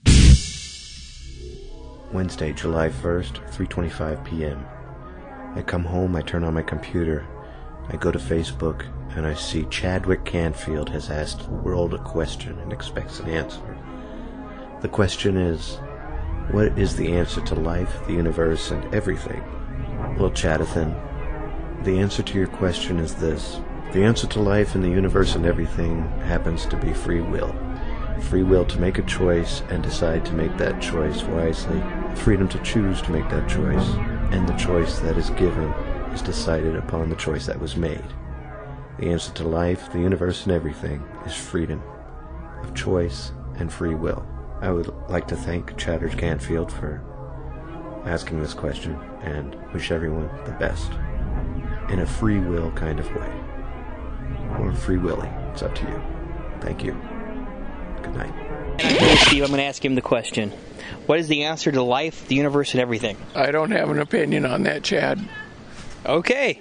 H: Wednesday, July first, three twenty-five p.m. I come home, I turn on my computer, I go to Facebook, and I see Chadwick Canfield has asked the world a question and expects an answer. The question is, what is the answer to life, the universe, and everything? Well, Chadathan, the answer to your question is this. The answer to life and the universe and everything happens to be free will. Free will to make a choice and decide to make that choice wisely. Freedom to choose to make that choice. And the choice that is given is decided upon the choice that was made. The answer to life, the universe, and everything is freedom of choice and free will. I would like to thank Chatter Canfield for asking this question and wish everyone the best in a free will kind of way. Or free willy. It's up to you. Thank you. Good night.
E: Hey, Steve, I'm going to ask him the question. What is the answer to life, the universe, and everything?
I: I don't have an opinion on that, Chad.
E: Okay.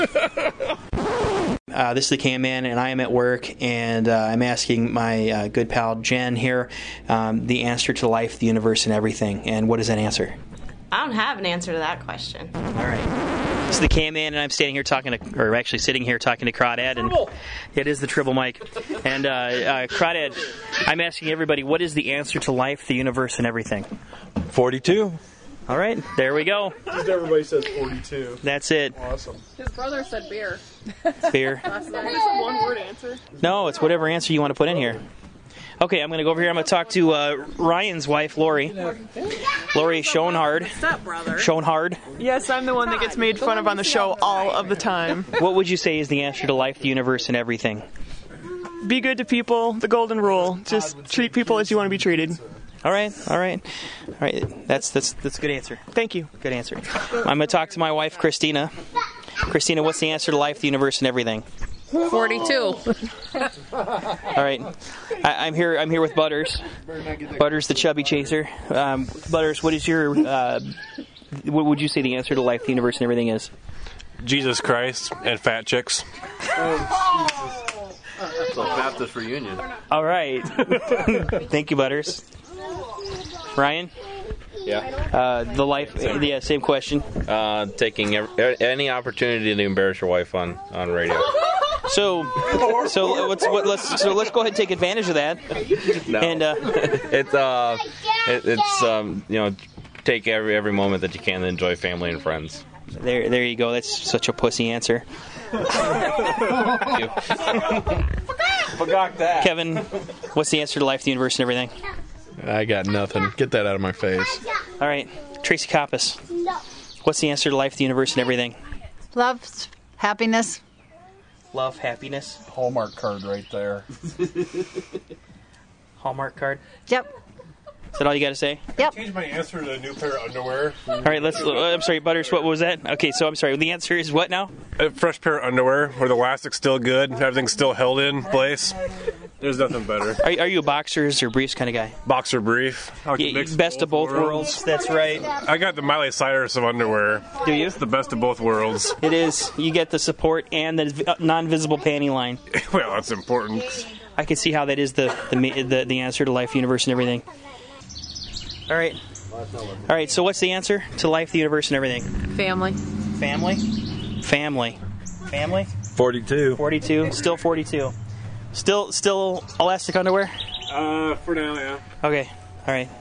E: uh, this is the Can Man, and I am at work, and uh, I'm asking my uh, good pal Jen here um, the answer to life, the universe, and everything. And what is that answer?
J: I don't have an answer to that question.
E: All right. This is the Can Man, and I'm standing here talking to, or actually sitting here talking to Crawdad, and it is the Tribble mic. And uh, uh, Crawdad, I'm asking everybody, what is the answer to life, the universe, and everything?
K: forty-two.
E: All right, there we go.
F: Just everybody says forty-two.
E: That's it.
F: Awesome.
K: His brother said beer.
E: Beer.
K: Last night. Is it one word answer?
E: No, it's whatever answer you want to put in here. Okay, I'm going to go over here. I'm going to talk to uh, Ryan's wife, Lori. Lori Schoenhard.
K: What's up, brother?
E: Schoenhard.
K: Yes, I'm the one that gets made fun of on the show all of the time.
E: What would you say is the answer to life, the universe, and everything?
K: Be good to people, the golden rule. Just treat people as you want to be treated.
E: All right, all right, all right. That's that's that's a good answer.
K: Thank you.
E: Good answer. I'm going to talk to my wife, Christina. Christina, what's the answer to life, the universe, and everything?
K: forty-two.
E: All right, I, I'm here. I'm here with Butters. Butters, the chubby chaser. Um, Butters, what is your? Uh, what would you say the answer to life, the universe, and everything is?
G: Jesus Christ and fat chicks.
L: So Baptist reunion.
E: All right. Thank you, Butters. Ryan?
L: Yeah.
E: Uh, the life, yeah, same question.
L: Uh, taking every, any opportunity to embarrass your wife on, on radio.
E: So, so let's what, let's so let's go ahead and take advantage of that.
L: No.
E: And uh,
L: it's uh, it, it's um, you know, take every every moment that you can to enjoy family and friends.
E: There, there you go. That's such a pussy answer.
L: Forgot that.
E: Kevin, what's the answer to life, the universe, and everything?
F: I got nothing. Get that out of my face.
E: All right, Tracy Koppas. What's the answer to life, the universe, and everything?
M: Love, happiness.
E: Love, happiness.
F: Hallmark card right there.
E: Hallmark card.
M: Yep.
E: Is that all you got to say?
M: Yep.
G: Change my answer to a new pair of underwear.
E: All right, let's. Uh, I'm sorry, Butters. What was that? Okay, so I'm sorry. The answer is what now?
G: A fresh pair of underwear where the elastic's still good, everything's still held in place. There's nothing better.
E: Are, are you a boxers or briefs kind of guy?
G: Boxer brief. I like to
E: Yeah,
G: mix
E: best of both worlds. That's right.
G: I got the Miley Cyrus of underwear.
E: Do you?
G: It's the best of both worlds.
E: It is. You get the support and the v- non-visible panty line.
G: Well, that's important.
E: I can see how that is the the ma- the, the answer to life, universe, and everything. All right. All right. So what's the answer to life, the universe, and everything?
K: Family.
E: Family. Family. Family.
L: Forty-two.
E: Forty-two. Still forty-two. Still still elastic underwear.
G: Uh, for now, yeah.
E: Okay. All right.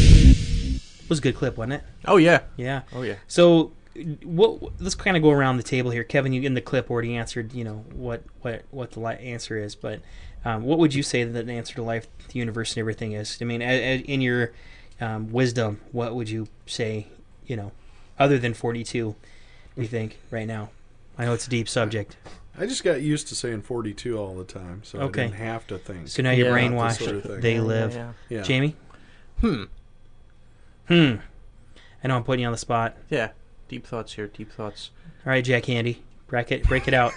E: It was a good clip, wasn't it?
C: Oh yeah.
E: Yeah.
C: Oh yeah.
E: So, what? Let's kind of go around the table here. Kevin, you in the clip already answered, you know, what what what the li- answer is, but um, what would you say that the answer to life, the universe, and everything is? I mean, a, a, in your um, wisdom, what would you say? You know, other than forty-two, you think right now? I know it's a deep subject.
F: I just got used to saying forty-two all the time, so
E: Okay.
F: I didn't have to think.
E: So now you're
F: Yeah,
E: brainwashed.
F: that sort of thing.
E: They
F: Yeah,
E: live.
F: yeah, yeah. Yeah.
E: Jamie?
C: Hmm.
E: Hmm. I know I'm putting you on the spot.
C: Yeah. Deep thoughts here. Deep thoughts.
E: All right, Jack Handy, break it, break it out.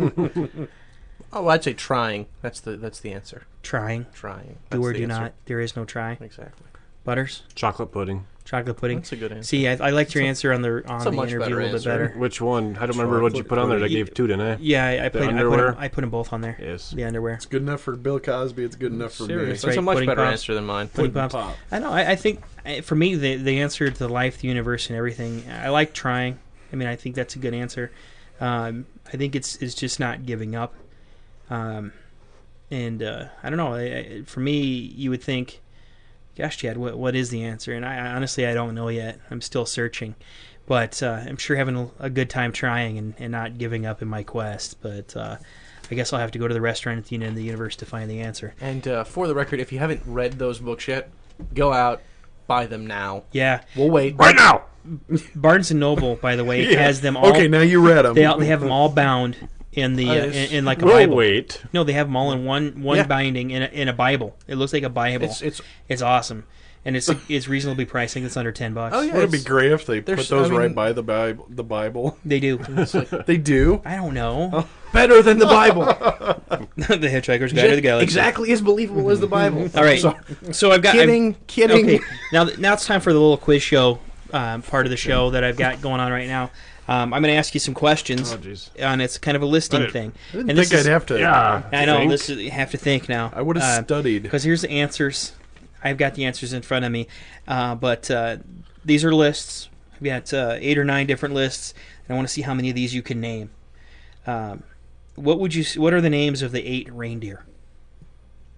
C: Oh, I'd say trying. That's the that's the answer.
E: Trying.
C: Trying.
E: Do
C: That's
E: or
C: the
E: do
C: answer.
E: not. There is no try.
C: Exactly.
E: Butters.
G: Chocolate pudding.
E: Chocolate pudding.
C: That's a good answer.
E: See, I, I liked your answer on the on
C: It's a
E: the
C: much
E: interview
C: better
E: a little
C: answer.
E: bit better.
G: Which one? I don't remember what you put on there. I gave two, didn't I?
E: Yeah, I, I,
G: The
E: put, I, put
G: underwear?
E: them, I put them both on there.
G: Yes.
E: The underwear.
F: It's good enough for Bill Cosby. It's good enough for
C: Seriously.
F: me.
C: That's a
E: right,
C: much
E: pudding
C: better
E: pops.
C: answer than mine.
E: Pudding
F: Pudding
E: pops.
F: pop.
E: I know. I, I think I- for me, the the answer to life, the universe, and everything. I like trying. I mean, I think that's a good answer. Um, I think it's it's just not giving up. Um, and uh, I don't know. I, I, for me, you would think, gosh, Chad, what what is the answer? And I honestly, I don't know yet. I'm still searching, but uh, I'm sure having a, a good time trying and, and not giving up in my quest. But uh, I guess I'll have to go to the restaurant at the end of the universe to find the answer.
C: And uh, for the record, if you haven't read those books yet, go out, buy them now.
E: Yeah,
C: We'll wait.
G: Right now!
E: Barnes and Noble, by the way,
F: Yeah.
E: has them all.
F: Okay, now you read them.
E: They all, they have them all bound in the
C: Oh,
E: uh,
C: yes.
E: in, in like a
G: We'll
E: Bible.
G: wait.
E: No, they have them all in one one
C: Yeah.
E: binding in a, in a Bible. It looks like a Bible.
C: It's it's
E: It's awesome, and it's it's reasonably priced. I think it's under ten bucks.
C: Oh, yeah.
F: Wouldn't it be
C: it's-
F: great if they put
C: there's-
F: those
C: I mean-
F: right by the Bible? The Bible.
E: They do.
F: They do.
E: I don't know.
C: better than the Bible.
E: The Hitchhiker's Guide to the Galaxy.
C: Exactly as believable as the Bible.
E: All right.
C: So,
E: So I've got
C: kidding,
E: I've,
C: kidding.
E: Okay. Now now it's time for the little quiz show um, part of the show that I've got going on right now. Um, I'm going to ask you some questions,
G: Oh, jeez.
E: and it's kind of a listing
G: I didn't-
E: thing.
F: I didn't
E: and
F: think
E: this
F: I'd
E: is,
F: have to.
G: Yeah.
E: I know
G: Think.
E: this is you have to think now.
F: I would have studied.
E: because here's the answers. I've got the answers in front of me, uh, but uh, these are lists. I've got uh, eight or nine different lists, and I want to see how many of these you can name. Um, what would you? What are the names of the eight reindeer?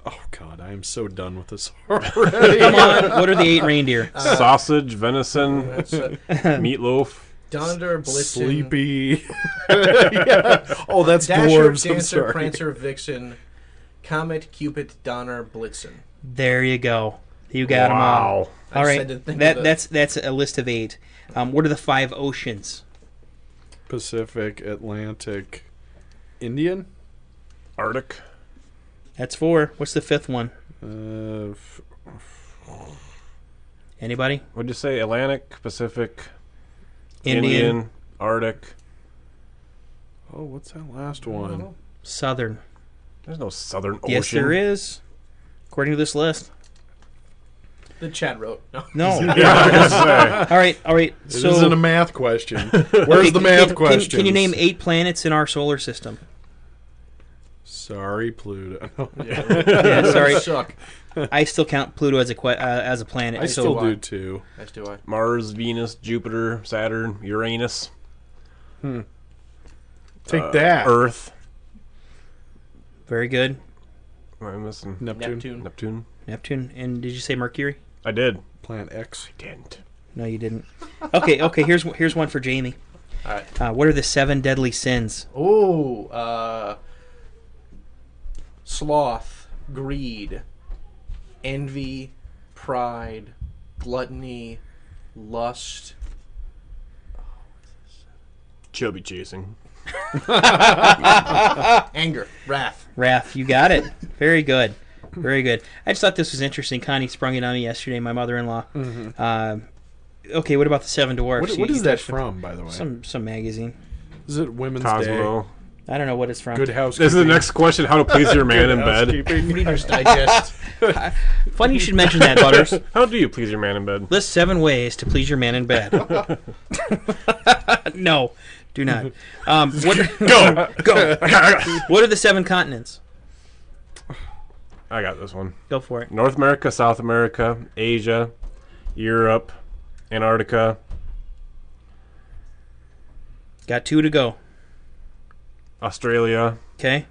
F: Oh God, I am so done with this already.
E: Come on, what are the eight reindeer?
G: Uh, Sausage, venison, meatloaf.
C: Donner, Blitzen.
F: Sleepy. Yeah. Oh, that's
C: Dasher,
F: dwarves. I'm
C: Dancer,
F: sorry.
C: Prancer, Vixen, Comet, Cupid, Donner, Blitzen.
E: There you go. You got them
G: Wow.
E: all.
C: I
E: All
C: just
E: right,
C: had to think
E: that
C: of the-
E: that's that's a list of eight. Um, what are the five oceans?
F: Pacific, Atlantic, Indian.
G: Arctic.
E: That's four. What's the fifth one?
F: Uh, f-
E: Anybody?
G: What'd you say? Atlantic, Pacific,
E: Indian.
G: Indian, Arctic.
F: oh, what's that last one?
E: Southern.
G: There's no Southern Ocean.
E: Yes, there is. According to this list.
C: The Chad wrote. No.
E: No.
G: Yeah, I was gonna say.
E: All right, all right.
F: It
E: So,
F: isn't a math question. Where's
E: okay,
F: the
E: can-
F: math
E: can,
F: question?
E: Can, can you name eight planets in our solar system?
F: Sorry, Pluto.
E: Yeah, sorry.
C: Suck.
E: I still count Pluto as a que- uh, as a planet.
F: I
E: so
F: still do too.
C: As do I.
G: Mars, Venus, Jupiter, Saturn, Uranus.
F: Hmm. Take
G: uh,
F: that.
G: Earth.
E: Very good.
G: What am I missing?
F: Neptune.
C: Neptune.
G: Neptune.
E: Neptune. And did you say Mercury?
G: I did.
F: Planet X.
G: I didn't.
E: No, you didn't. Okay, okay. Here's here's one for Jamie.
C: All right.
E: Uh, what are the seven deadly sins?
C: Oh, uh, sloth, greed, envy, pride, gluttony, lust.
G: Chubby chasing.
C: Anger, wrath.
E: Wrath. You got it. Very good. Very good. I just thought this was interesting. Connie sprung it on me yesterday, my mother-in-law.
F: Mm-hmm.
E: Uh, okay, what about the Seven Dwarfs?
F: What,
E: You-
F: what is
E: you
F: that
E: touched on-
F: from, by the way?
E: Some some magazine.
F: Is it Women's
G: Cosmo.
F: Day?
E: I don't know what it's from.
F: Good
G: This
F: housekeeping.
G: is the next question. How to please your man in bed.
C: Reader's Digest.
E: Funny you should mention that, Butters.
G: How do you please your man in bed?
E: List seven ways to please your man in bed. No, do not. Um, what,
G: Go.
E: go. What are the seven continents?
G: I got this one.
E: Go for it.
G: North America, South America, Asia, Europe, Antarctica.
E: Got two to go.
G: Australia.
E: Okay.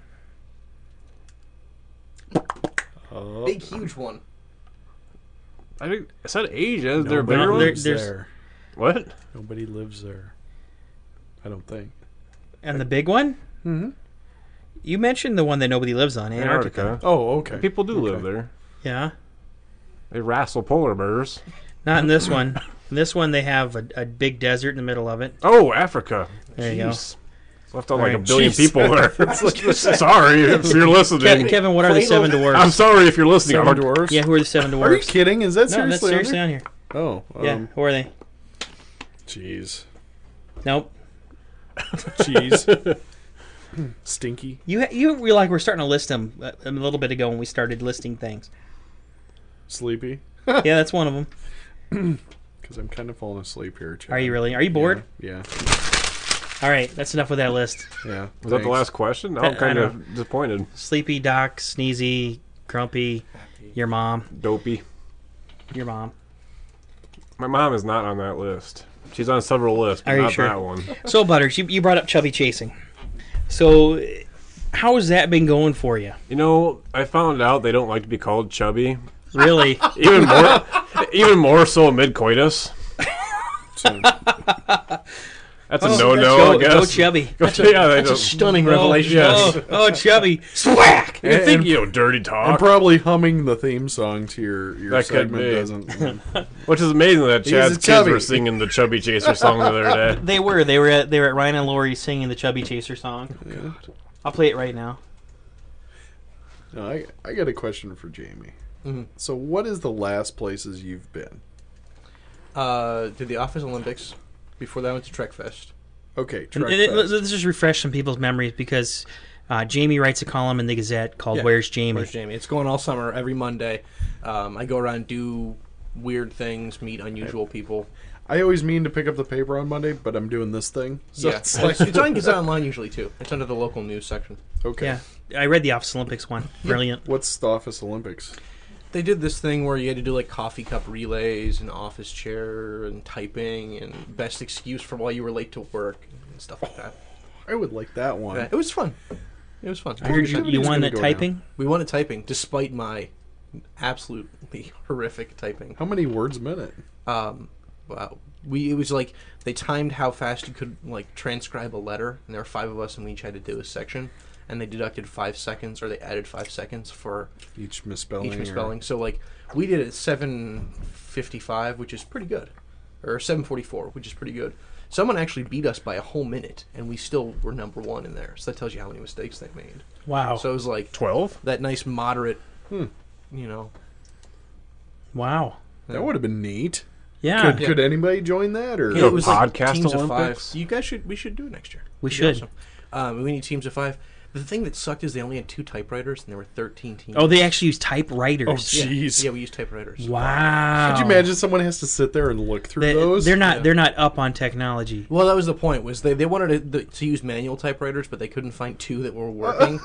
F: Oh,
C: Big, huge one.
G: I, think, I said Asia. Is there a
F: nobody
G: bigger one?
E: there-
F: lives
E: there's-
F: there.
G: What?
F: Nobody lives there. I don't think.
E: And the big one?
F: Mm-hmm.
E: You mentioned the one that nobody lives on, Antarctica.
G: Antarctica.
F: Oh, okay.
G: People do live
F: Okay.
G: there.
E: Yeah.
G: They wrestle polar bears.
E: Not in this one. In this one, they have a, a big desert in the middle of it.
G: Oh, Africa.
E: There you go.
G: Jeez. Left out
E: All
G: like a
E: right.
G: billion
F: Jeez.
G: people there. Sorry if you're listening.
E: Kevin, Kevin, what are the seven dwarfs?
G: I'm sorry if you're listening.
F: Seven
G: I'm-
F: dwarfs?
E: Yeah, who are the seven dwarfs?
F: Are you kidding? Is that
E: No,
F: seriously
E: that's
F: on
E: seriously
F: there?
E: on here.
F: Oh, um,
E: Yeah, who are they?
F: Jeez.
E: Nope.
F: Jeez. Stinky.
E: You ha- you were like we're starting to list them a, a little bit ago when we started listing things.
F: Sleepy.
E: Yeah, that's one of them.
F: Because I'm kind of falling asleep here, Chad.
E: Are you really? Are you bored?
F: Yeah.
E: All right, that's enough with that list.
F: Yeah. yeah.
G: Was that the
F: Thanks.
G: last question? Now
E: I-
G: I'm kind
E: I
G: of disappointed.
E: Sleepy, Doc, Sneezy, Grumpy, your mom,
G: Dopey.
E: your mom.
G: My mom is not on that list. She's on several lists, but
E: Are you
G: not
E: sure?
G: that one.
E: So, Butters, you, you brought up chubby chasing. So, how has that been going for you?
G: You know, I found out they don't like to be called chubby.
E: Really?
G: Even more, even more so mid coitus. That's a
E: Oh,
G: no no.
E: go,
G: I guess.
E: go chubby.
C: That's a,
G: Yeah, they
C: that's a
G: don't-
C: stunning
E: Oh,
C: revelation.
G: yes.
E: oh, oh, chubby. Swack!
G: You think
F: And-
G: you know dirty
F: And
G: talk,
F: probably humming the theme song to your, your
G: That could
F: segment
G: be.
F: doesn't.
G: which is amazing that
F: He's
G: Chad's
F: a
G: kids
F: chubby.
G: were singing the Chubby Chaser song the other day.
E: They were. They were at they were at Ryan and Lori singing the Chubby Chaser song. I'll play it right now.
F: No, I, I got a question for Jamie.
C: Mhm.
F: So, what is the last places you've been?
C: Uh, did the Office Olympics. Before that, I went to Trek Fest.
F: Okay,
E: And
F: Trek
E: it-
F: Fest.
E: let's just refresh some people's memories because uh, Jamie writes a column in the Gazette called
C: Yeah.
E: "Where's Jamie?"
C: Where's Jamie? It's going all summer, every Monday. Um, I go around, do weird things, meet unusual people.
F: I always mean to pick up the paper on Monday, but I'm doing this thing. So
C: yeah,
F: it's
C: Well,
F: like,
C: it's, it's on Gazette Online usually too. It's under the local news section.
F: okay.
E: Yeah, I read the Office Olympics one. Brilliant.
F: What's the Office Olympics?
C: They did this thing where you had to do like coffee cup relays and office chair and typing and best excuse for why you were late to work and stuff like that.
F: I would like that one.
C: Yeah, it was fun. It was fun.
E: I heard you, you won at typing?
F: Down.
C: We won at typing, despite my absolutely horrific typing.
F: How many words a minute?
C: Um, wow. We it was like they timed how fast you could like transcribe a letter, and there were five of us, and we each had to do a section, and they deducted five seconds, or they added five seconds for
F: each misspelling.
C: Each misspelling. Or... So like we did it at seven fifty-five, which is pretty good, or seven forty-four, which is pretty good. Someone actually beat us by a whole minute, and we still were number one in there. So that tells you how many mistakes they made.
E: Wow.
C: So it was like
G: twelve.
C: That nice moderate,
F: hmm.
C: you know.
E: Wow.
F: That would have been neat.
E: Yeah.
F: Could,
C: yeah.
F: could anybody join that, or
C: yeah, it was
G: podcast
C: like teams
G: Olympics?
C: Of five. You guys should. We should do it next year.
E: We
C: It'd
E: should.
C: Awesome. Um, we need teams of five. The thing that sucked is they only had two typewriters, and there were thirteen teams.
E: Oh, they actually use typewriters.
F: Oh, jeez.
C: Yeah, yeah, we use typewriters.
E: Wow.
F: Could you imagine someone has to sit there and look through
E: they,
F: those?
E: They're not.
C: Yeah.
E: They're not up on technology.
C: Well, that was the point. Was they, they wanted to, the, to use manual typewriters, but they couldn't find two that were working.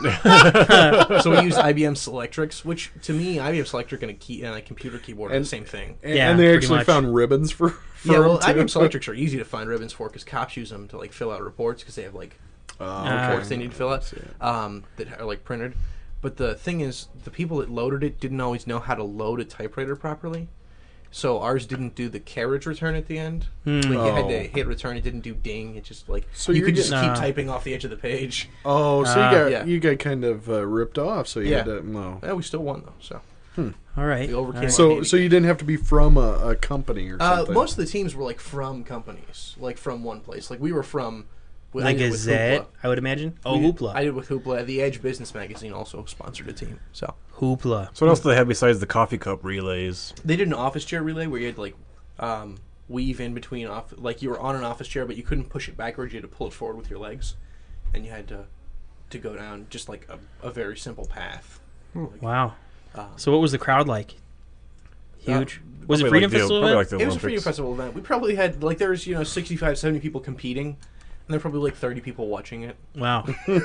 C: So we used I B M Selectrics, which to me, I B M Selectric and a key and a computer keyboard are the same thing.
F: And,
E: yeah,
F: and they
E: pretty
F: actually
E: much.
F: found ribbons for. for
C: yeah, well,
F: them
C: I B M
F: too.
C: Selectrics are easy to find ribbons for because cops use them to like fill out reports because they have like
F: Oh,
E: okay.
C: reports they need to fill out um, that are like printed. But the thing is, the people that loaded it didn't always know how to load a typewriter properly. So ours didn't do the carriage return at the end.
E: Hmm.
C: Like you had
F: Oh.
C: to hit return, it didn't do ding. It just like
F: So
C: you
F: you're
C: could just
E: getting-
C: keep
E: uh,
C: typing off the edge of the page.
F: Oh, so
E: Uh,
F: you got
C: yeah.
F: you got kind of uh, ripped off. So you
C: Yeah.
F: had to no.
C: Yeah, we still won though. So
E: All right.
C: we overcame.
E: All right.
F: So so you didn't have to be from a, a company or
C: Uh,
F: something.
C: most of the teams were like from companies, like from one place. Like we were from I
E: Like
C: did it with
E: Gazette,
C: Hoopla.
E: I would imagine. Oh,
C: We-
E: Hoopla.
C: I did with Hoopla. The Edge Business Magazine also sponsored a team. So
E: Hoopla.
G: So what else do they have besides the coffee cup relays?
C: they did an office chair relay where you had to like um, weave in between off, like you were on an office chair, but you couldn't push it backwards. You had to pull it forward with your legs, and you had to to go down just like a, a very simple path. Like,
E: Wow.
C: uh,
E: So what was the crowd like? Huge. was it
G: Probably
E: Freedom
G: like the-
E: Festival?
G: probably
E: event?
G: like the
C: it was a Freedom
G: Olympics.
C: Festival event. We probably had like there was you know sixty-five, seventy people competing, and there were probably like thirty people watching it.
E: Wow.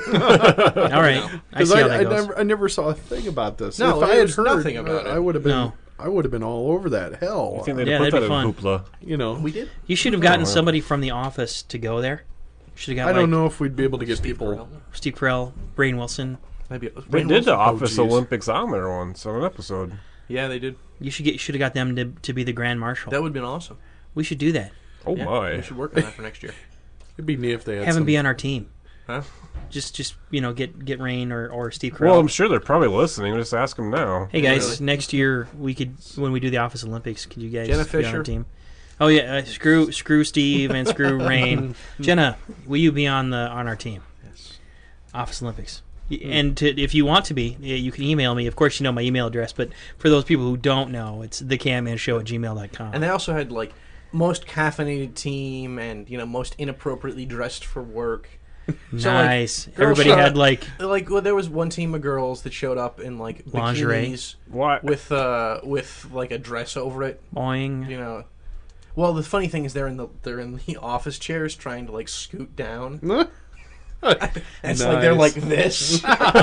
E: All right. I
F: Because
E: see
F: I,
E: how that
F: I
E: goes.
F: never I never saw a thing about this.
C: No,
F: if I
C: there
F: had
C: was
F: heard
C: nothing about
F: uh,
C: it.
F: I would have been
E: No.
F: I would have been all over that. Hell,
G: I think they'd
E: Yeah,
G: have put
E: that'd
G: that
E: be
G: in
E: fun.
G: Hoopla.
F: you know.
C: We did.
E: You should have gotten
G: Oh,
E: somebody from the office to go there. Should have got
F: I don't
E: like
F: know if we'd be able to get
C: Steve
F: people.
C: Carell.
E: Steve Carell, Brain Wilson.
C: Maybe it-
G: They
C: Rainn
G: did the
C: Wilson?
G: Office
F: geez.
G: Olympics on there once on an episode.
C: Yeah, they did.
E: You should get. Should have got them to, to be the grand marshal.
C: That would have been awesome.
E: We should do that.
G: Oh
C: Yeah,
G: my!
C: we should work on that for next year.
F: It'd be neat if they had
E: Have him
F: some,
E: be on our team.
C: Huh?
E: Just, just you know, get get Rain or, or Steve Carell.
G: Well, I'm sure they're probably listening. Just ask them now.
E: Hey guys,
C: Really?
E: next year we could when we do the Office Olympics, could you guys
C: Jenna
E: be on our
C: Fisher?
E: team? Oh yeah, uh, screw screw Steve and screw Rain. Jenna, will you be on the on our team?
C: Yes.
E: Office Olympics. Y And to, if you want to be, y- you can email me. Of course, you know my email address, but for those people who don't know, it's the Canman Show at gmail dot com.
C: And they also had like most caffeinated team and you know most inappropriately dressed for work. So, like,
E: Nice.
C: girls
E: Everybody
C: showed
E: had
C: up-
E: like
C: like well, there was one team of girls that showed up in like
E: Lingerie.
C: bikinis
G: What?
C: with uh with like a dress over it.
E: boing.
C: You know. Well, the funny thing is they're in the they're in the office chairs trying to like scoot down. And it's like they're like this.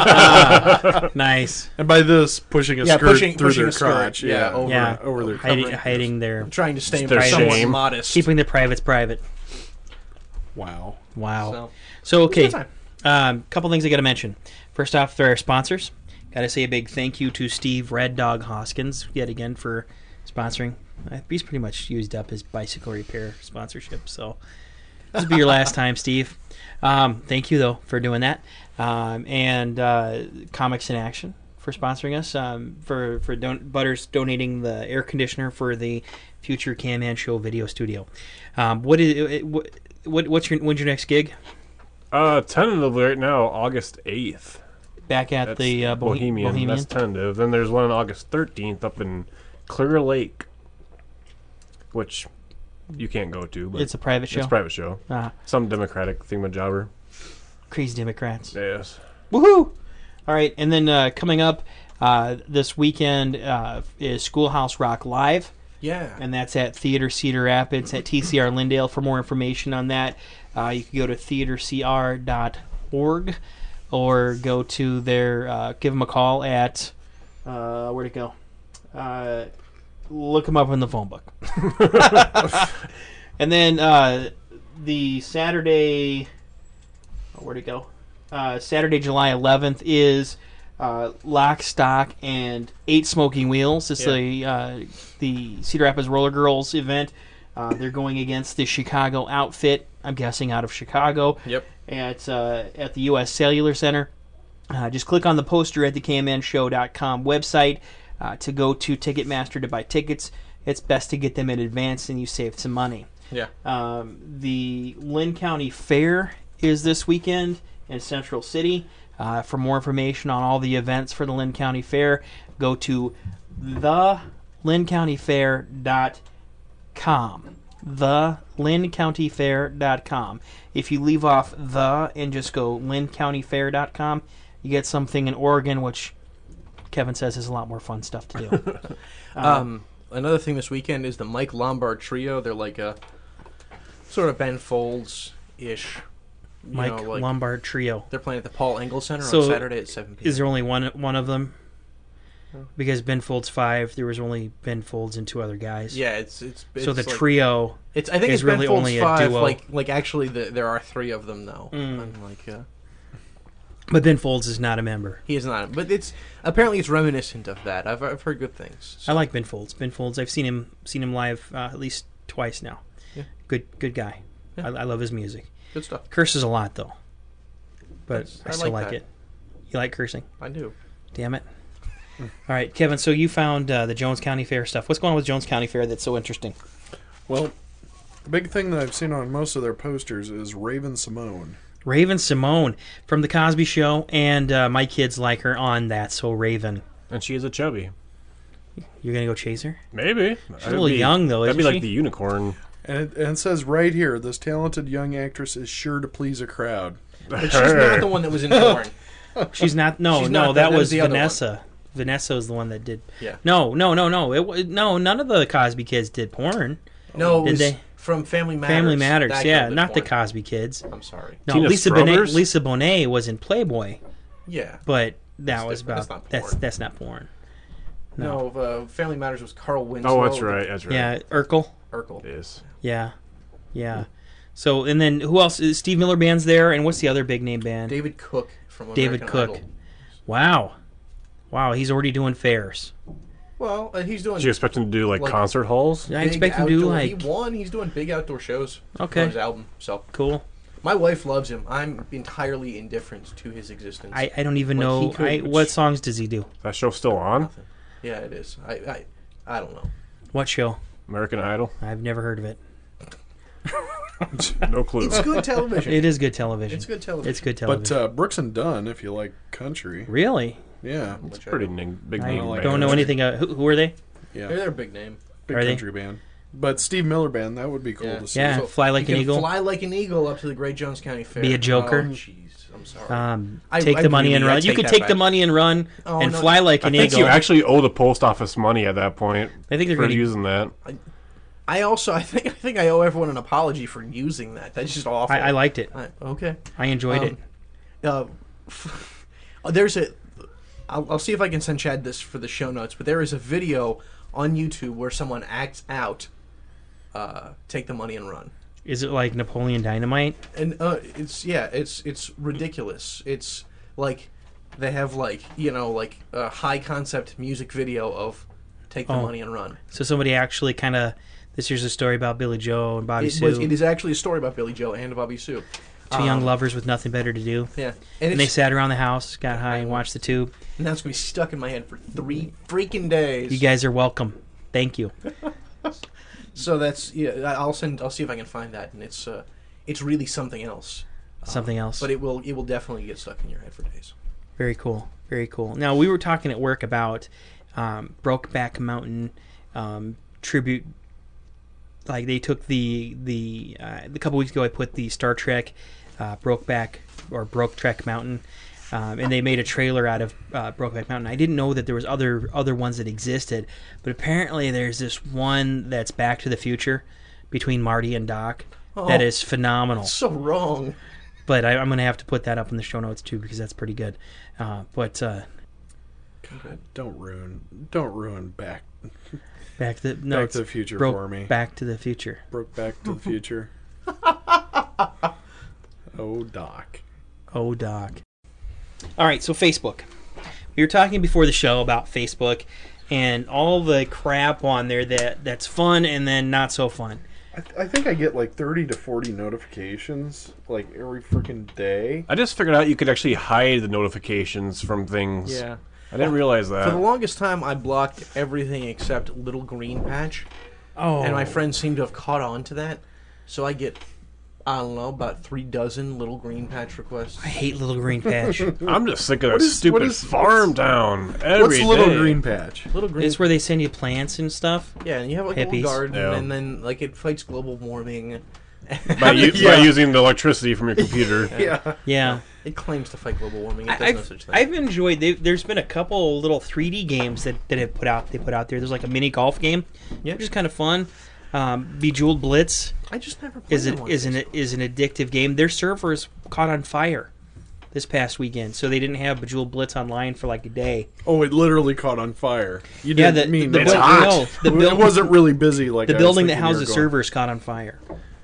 E: Nice.
F: And by this, pushing a
C: Yeah,
F: skirt
C: pushing-
F: through
C: pushing
F: their
C: a skirt,
F: crotch.
C: yeah,
F: Yeah,
C: over-
E: Yeah,
F: over their
E: hiding,
C: covering-
E: hiding their
C: trying to stay
G: Their
C: somewhat
G: shame.
C: modest.
E: keeping their privates private.
F: Wow.
E: Wow.
C: So,
E: So okay,
C: It's a good
E: um, couple things I got to mention. First off, for our sponsors, got to say a big thank you to Steve Red Dog Hoskins yet again for sponsoring. Uh, He's pretty much used up his bicycle repair sponsorship, so this will be your last time, Steve. Um, thank you though for doing that, um, and uh, Comics in Action for sponsoring us. Um, for for don- Butters donating the air conditioner for the future Can-Man Show video studio. Um, what is what, what what's your when's your next gig?
G: Uh, tentatively right now, August eighth.
E: Back at
G: That's
E: the uh, Bohe-
G: Bohemian.
E: Bohemian.
G: That's tentative. Then there's one on August thirteenth up in Clear Lake, which you can't go to. But
E: It's a private show?
G: It's a private show.
E: Ah.
G: Some Democratic thingamajobber.
E: Crazy Democrats.
G: Yes.
E: Woohoo! All right, and then uh, coming up uh, this weekend uh, is Schoolhouse Rock Live.
C: Yeah.
E: And that's at Theater Cedar Rapids at T C R Lindale. For more information on that, uh, you can go to theater c r dot org or go to their, uh, give them a call at, uh, where'd it go? Uh, look them up in the phone book. And then uh, the Saturday, oh, where'd it go? uh, Saturday, July eleventh is uh, Lock, Stock, and Eight Smoking Wheels. It's
C: Yeah.
E: a, uh, the Cedar Rapids Roller Girls event. Uh, they're going against the Chicago outfit, I'm guessing out of Chicago,
C: Yep.
E: at, uh, at the U S Cellular Center. Uh, just click on the poster at the K M N show dot com website uh, to go to Ticketmaster to buy tickets. It's best to get them in advance and you save some money.
C: Yeah.
E: Um, the Lynn County Fair is this weekend in Central City. Uh, for more information on all the events for the Lynn County Fair, go to the lynn county fair dot com. the lynn county fair dot com. If you leave off the and just go lynn county fair dot com, you get something in Oregon, which Kevin says is a lot more fun stuff to do.
C: um, um, another thing this weekend is the Mike Lombard Trio. They're like a sort of Ben Folds-ish. You
E: Mike
C: know, like,
E: Lombard Trio.
C: They're playing at the Paul Engel Center
E: so
C: on Saturday at seven p.m.
E: Is there only one one of them? Because Ben Folds five, there was only Ben Folds and two other guys.
C: Yeah, it's it's, it's
E: so the
C: like,
E: trio.
C: It's I think
E: is
C: it's
E: really
C: Ben Folds
E: only
C: five.
E: a duo.
C: Like like actually, the, there are three of them though.
E: Mm.
C: I'm like, uh,
E: but Ben Folds is not a member.
C: He is not. But it's apparently it's reminiscent of that. I've I've heard good things.
E: So. I like Ben Folds. Ben Folds. I've seen him seen him live uh, at least twice now.
C: Yeah.
E: Good good guy.
C: Yeah.
E: I, I love his music.
C: Good stuff.
E: Curses a lot though, but
C: That's,
E: I,
C: I
E: still
C: like
E: like
C: that.
E: it. You like cursing?
C: I do.
E: Damn it. All right, Kevin. So you found uh, the Jones County Fair stuff. What's going on with Jones County Fair that's so interesting?
F: Well, the big thing that I've seen on most of their posters is Raven Simone.
E: Raven Simone from the Cosby Show, and uh, my kids like her on That's So Raven.
G: And she is a chubby.
E: You're gonna go chase her?
G: Maybe.
E: She's
G: That'd
E: a little
G: be,
E: young though.
G: That'd
E: Isn't
G: be like
E: she?
G: the unicorn.
F: And it, and it says right here, this talented young actress is sure to please a crowd.
C: But she's not the one that was in porn.
E: She's not. No,
C: She's
E: no,
C: not
E: that,
C: that
E: was
C: was the other
E: Vanessa. Vanessa was the one that did.
C: Yeah.
E: No, no, no, no. It wa- no. None of the Cosby kids did porn.
C: No, it
E: did
C: was
E: they?
C: from Family Matters.
E: Family Matters.
C: That
E: Yeah,
C: girl did
E: not the
C: porn.
E: Cosby kids.
C: I'm sorry.
E: No,
G: Tina
E: Lisa Bonet.
G: Struthers?
E: Lisa Bonet was in Playboy.
C: Yeah.
E: But that
C: That's
E: was
C: different.
E: about.
C: That's not
E: That's
C: porn.
E: that's not porn.
C: No, uh, Family Matters was Carl Winslow.
G: Oh, that's right. That's right.
E: Yeah, Urkel.
C: Urkel.
G: Yes.
E: Yeah, yeah. So and then who else? Is Steve Miller Band's there, and what's the other big name band?
C: David Cook from
E: David
C: American
E: Cook.
C: Idol.
E: Wow, wow. He's already doing fairs.
C: Well, uh, he's doing.
G: Did you expect him to do like,
C: Like,
G: concert halls?
E: I
C: big
E: expect him to do
C: outdoor-
E: like
C: He won. He's doing big outdoor shows.
E: Okay.
C: On his album. So
E: cool.
C: my wife loves him. I'm entirely indifferent to his existence.
E: I, I don't even
C: Like,
E: know
C: he could-
E: I, what songs does he do.
G: That show's still on?
C: Nothing. Yeah, it is. I, I I don't know.
E: What show?
G: American Idol?
E: I've never heard of it.
G: No clue.
C: It's good television.
E: It is good television.
C: It's good television.
E: It's good
F: But
E: television.
F: uh, Brooks and Dunn, if you like country.
E: Really?
F: Yeah.
G: It's pretty ning- big
E: I
G: name.
F: like
E: don't
G: band.
E: know anything. Uh, who, who are they?
F: Yeah.
C: They're, they're a big name.
F: Big
E: Are they?
F: country band. But Steve Miller Band, that would be cool
C: Yeah.
F: to see.
E: Yeah,
C: So
E: Fly Like
C: you
E: an
C: can
E: Eagle.
C: Fly like an eagle up to the Great Jones County Fair.
E: Be a joker.
C: Oh, jeez. I'm sorry.
E: Um,
C: I-
E: take
C: I
E: the money
C: really-
E: and
C: I
E: run. You
C: take
E: could
C: that
E: take the
C: back.
E: money and run
C: Oh,
E: and
C: no.
E: fly like
G: I
E: an
G: think
E: eagle.
G: you actually owe the post office money at that point.
E: I think they're
G: for
E: gonna-
G: using that.
C: I also I think I think I owe everyone an apology for using that. That's just awful.
E: I, I liked it.
C: I- okay.
E: I enjoyed
C: Um,
E: it.
C: Uh, there's a. I'll, I'll see if I can send Chad this for the show notes. But there is a video on YouTube where someone acts out, uh, "Take the money and run."
E: Is it like Napoleon Dynamite?
C: And uh, it's yeah, it's it's ridiculous. It's like they have like you know like a high concept music video of "Take the
E: Oh.
C: money and run."
E: So somebody actually kind of. This here's a story about Billy Joe and Bobby
C: It,
E: Sue.
C: was, it is actually a story about Billy Joe and Bobby Sue.
E: Two young
C: Um,
E: lovers with nothing better to do.
C: Yeah,
E: And,
C: and,
E: they
C: it's,
E: sat around the house, got high, and watched the tube.
C: and that's gonna be stuck in my head for three freaking days.
E: You guys are welcome. Thank you.
C: So that's yeah. I'll send. I'll see if I can find that, and it's uh, it's really something else.
E: Something else.
C: But it will it will definitely get stuck in your head for days.
E: Very cool. Very cool. Now, we were talking at work about um, Brokeback Mountain um, tribute. Like, they took the, the uh, a couple weeks ago, I put the Star Trek uh, Brokeback, or Broke Trek Mountain, um, and they made a trailer out of uh, Brokeback Mountain. I didn't know that there was other other ones that existed, but apparently there's this one that's Back to the Future between Marty and Doc that
C: Oh,
E: is phenomenal.
C: So wrong.
E: But I, I'm going to have to put that up in the show notes too, because that's pretty good. Uh, but uh,
F: God, don't ruin, don't ruin back,
E: back to the, no,
F: Back
E: it's
F: to the Future
E: broke
F: for me.
E: Back to the Future.
F: Broke Back to the Future. Oh, Doc.
E: Oh, Doc. All right, so Facebook. We were talking before the show about Facebook and all the crap on there that, that's fun and then not so fun.
F: I, th- I think I get like thirty to forty notifications like every freaking day.
G: I just figured out you could actually hide the notifications from things.
C: Yeah.
G: I didn't realize that.
C: For the longest time, I blocked everything except Little Green Patch.
E: Oh.
C: And my friends seem to have caught on to that. So I get, I don't know, about three dozen Little Green Patch requests.
E: I hate Little Green Patch.
G: I'm just sick of that
F: What is-
G: stupid
F: what is-
G: farm town every
F: What's Little
G: day.
F: Green Patch?
C: Little Green
E: It's where they send you plants and stuff.
C: Yeah, and you have like a
E: Hippies.
C: little garden,
G: Yeah.
C: and then like it fights global warming.
G: By, u-
F: Yeah.
G: by using the electricity from your computer.
F: Yeah.
E: Yeah.
C: It claims to fight global warming. It
E: I-
C: does no
E: I've,
C: such thing.
E: I've enjoyed. they've- There's been a couple little three D games that, that have put out. They put out there. There's like a mini golf game,
C: Yeah.
E: which is kind of fun. Um, Bejeweled Blitz
C: I just never played
E: is
C: them
E: it
C: on
E: is an
C: Facebook.
E: is an addictive game. Their servers caught on fire this past weekend, so they didn't have Bejeweled Blitz online for like a day.
F: Oh, it literally caught on fire. You
E: Yeah,
F: didn't
E: the-
F: mean
E: the
F: it's
E: buil-
F: hot.
E: no, the
F: it
E: buil-
F: wasn't really busy like
E: The
F: I was
E: building that
F: thinking you were
E: houses
F: going.
E: servers caught on fire.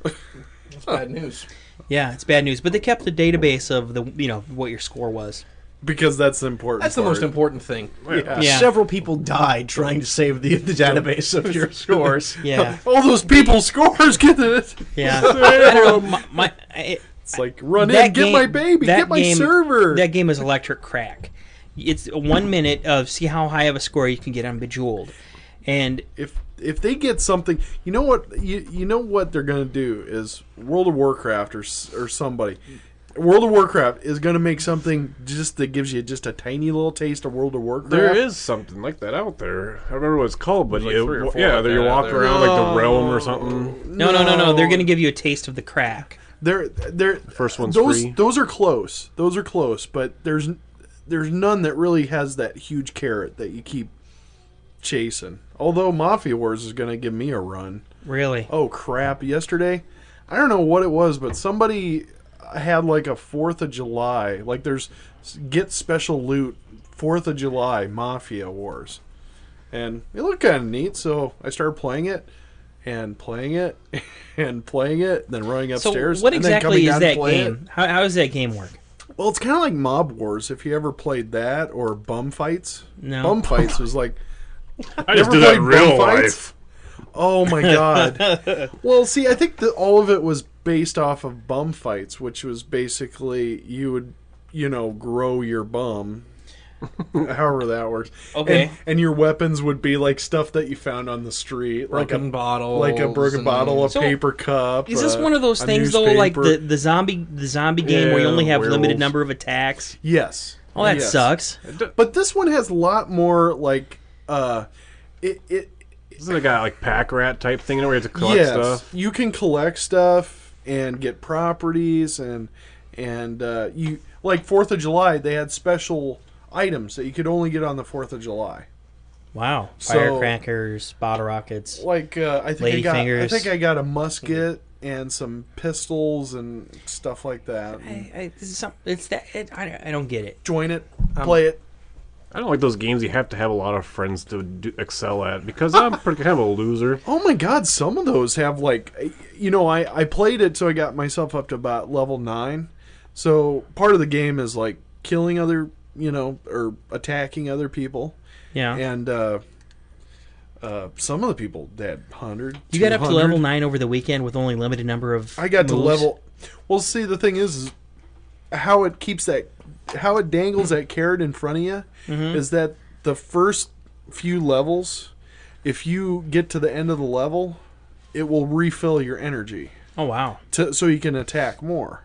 C: That's bad news.
E: Yeah, it's bad news. But they kept the database of the you know what your score was.
F: Because that's the important.
C: That's the
F: part.
C: most important thing.
F: Yeah.
E: Yeah.
C: Several people died trying to save the, the database of your scores.
E: Yeah,
F: All those people's scores, get it.
E: yeah. I don't know. My, my it,
F: It's like run
E: that
F: in, get
E: game-
F: my baby,
E: that
F: get my
E: game-
F: server.
E: That game is electric crack. It's one minute of see how high of a score you can get on Bejeweled, and
F: if if they get something, you know what you you know what they're gonna do is World of Warcraft or s- or somebody. World of Warcraft is going to make something just that gives you just a tiny little taste of World of Warcraft.
G: There is something like that out there. I don't remember what it's called, but
F: There's like
G: you,
F: three or four
G: yeah,
F: like
G: there you
F: that
G: walk
F: out there.
G: around like
F: No.
G: the realm or something.
E: no, no, no, no. They're going to give you a taste of the crack.
F: They're they're
G: First one's
F: those
G: free.
F: those are close. Those are close, but there's there's none that really has that huge carrot that you keep chasing. Although Mafia Wars is going to give me a run.
E: Really?
F: Oh crap! Yesterday, I don't know what it was, but somebody had like a Fourth of July. Like there's get special loot Fourth of July Mafia Wars, and it looked kind of neat. So I started playing it. And playing it, and playing it, then running upstairs.
E: So what
F: and then
E: exactly
F: coming
E: is
F: down to
E: that
F: play
E: game?
F: it.
E: How, how does that game work?
F: Well, it's kind of like Mob Wars. If you ever played that or Bum Fights,
E: No.
F: Bum Fights was like.
G: I just
F: Never
G: do that in
F: played
G: real
F: Bum Fights?
G: life.
F: Oh my god! Well, see, I think that all of it was based off of Bum Fights, which was basically you would, you know, grow your bum. However that works.
E: Okay.
F: And, and your weapons would be like stuff that you found on the street,
C: Broken
F: like a
C: bottles
F: like a broken
C: and-
F: bottle, a
E: So,
F: paper cup.
E: Is this
F: uh,
E: one of those
F: a
E: things though, like the,
F: newspaper.
E: the zombie the zombie game where you
F: Yeah,
E: only have limited
F: werewolves.
E: number of attacks?
F: Yes.
E: Oh, that
F: Yes.
E: sucks.
F: But this one has a lot more like uh, it. it
G: Isn't it got like pack rat type thing where you have to collect
F: yes,
G: stuff?
F: you can collect stuff and get properties and and uh, you like Fourth of July. They had special items that you could only get on the Fourth of July.
E: Wow.
F: So-
E: Firecrackers, bottle rockets.
F: Like uh, I think I got, I
E: Ladyfingers.
F: think I got a musket and some pistols and stuff like that.
E: I, I, this is some, it's that it, I, I don't get it.
F: Join it, play it.
G: I don't like those games you have to have a lot of friends to do, excel at because I'm pretty kind of a loser.
F: Oh my god, some of those have like, you know, I, I played it so I got myself up to about level nine. So part of the game is like killing other, you know, or attacking other people.
E: Yeah.
F: And uh, uh, some of the people they had one hundred.
E: You got up to
F: two hundred.
E: level nine over the weekend with only limited number of
F: I got to
E: moves?
F: level. Well, see, the thing is, is how it keeps that, how it dangles that carrot in front of you
E: Mhm.
F: is that the first few levels, if you get to the end of the level, it will refill your energy.
E: Oh, wow.
F: To, so you can attack more.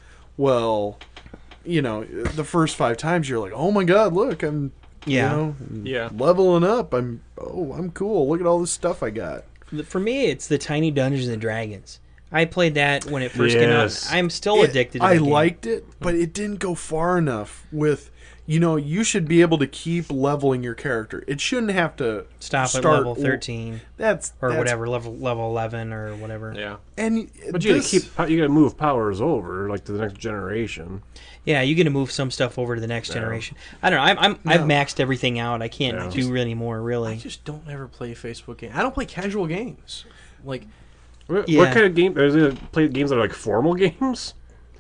F: Well, you know, the first five times you're like, oh my god, look, I'm,
E: Yeah.
F: you know,
G: Yeah.
F: leveling up. I'm, oh, I'm cool. Look at all this stuff I got.
E: For me, it's the Tiny Dungeons and Dragons. I played that when it first
G: Yes.
E: came out. I'm still
F: It-
E: addicted to
F: I
E: that game.
F: liked it, but it didn't go far enough with, you know, you should be able to keep leveling your character. It shouldn't have to
E: Stop
F: start,
E: at level thirteen.
F: That's
E: or
F: that's-
E: whatever, level level eleven or whatever.
G: Yeah.
F: And
G: But you
F: this-
G: gotta keep you gotta move powers over like to the next generation.
E: Yeah, you get to move some stuff over to the next
G: Yeah.
E: generation. I don't know. I'm, I'm I've
C: No.
E: maxed everything out. I can't
G: Yeah.
E: do any more really.
C: I just don't ever play Facebook games. I don't play casual games. Like,
G: What,
E: Yeah.
G: what kind of game? Is it play games that are like formal games?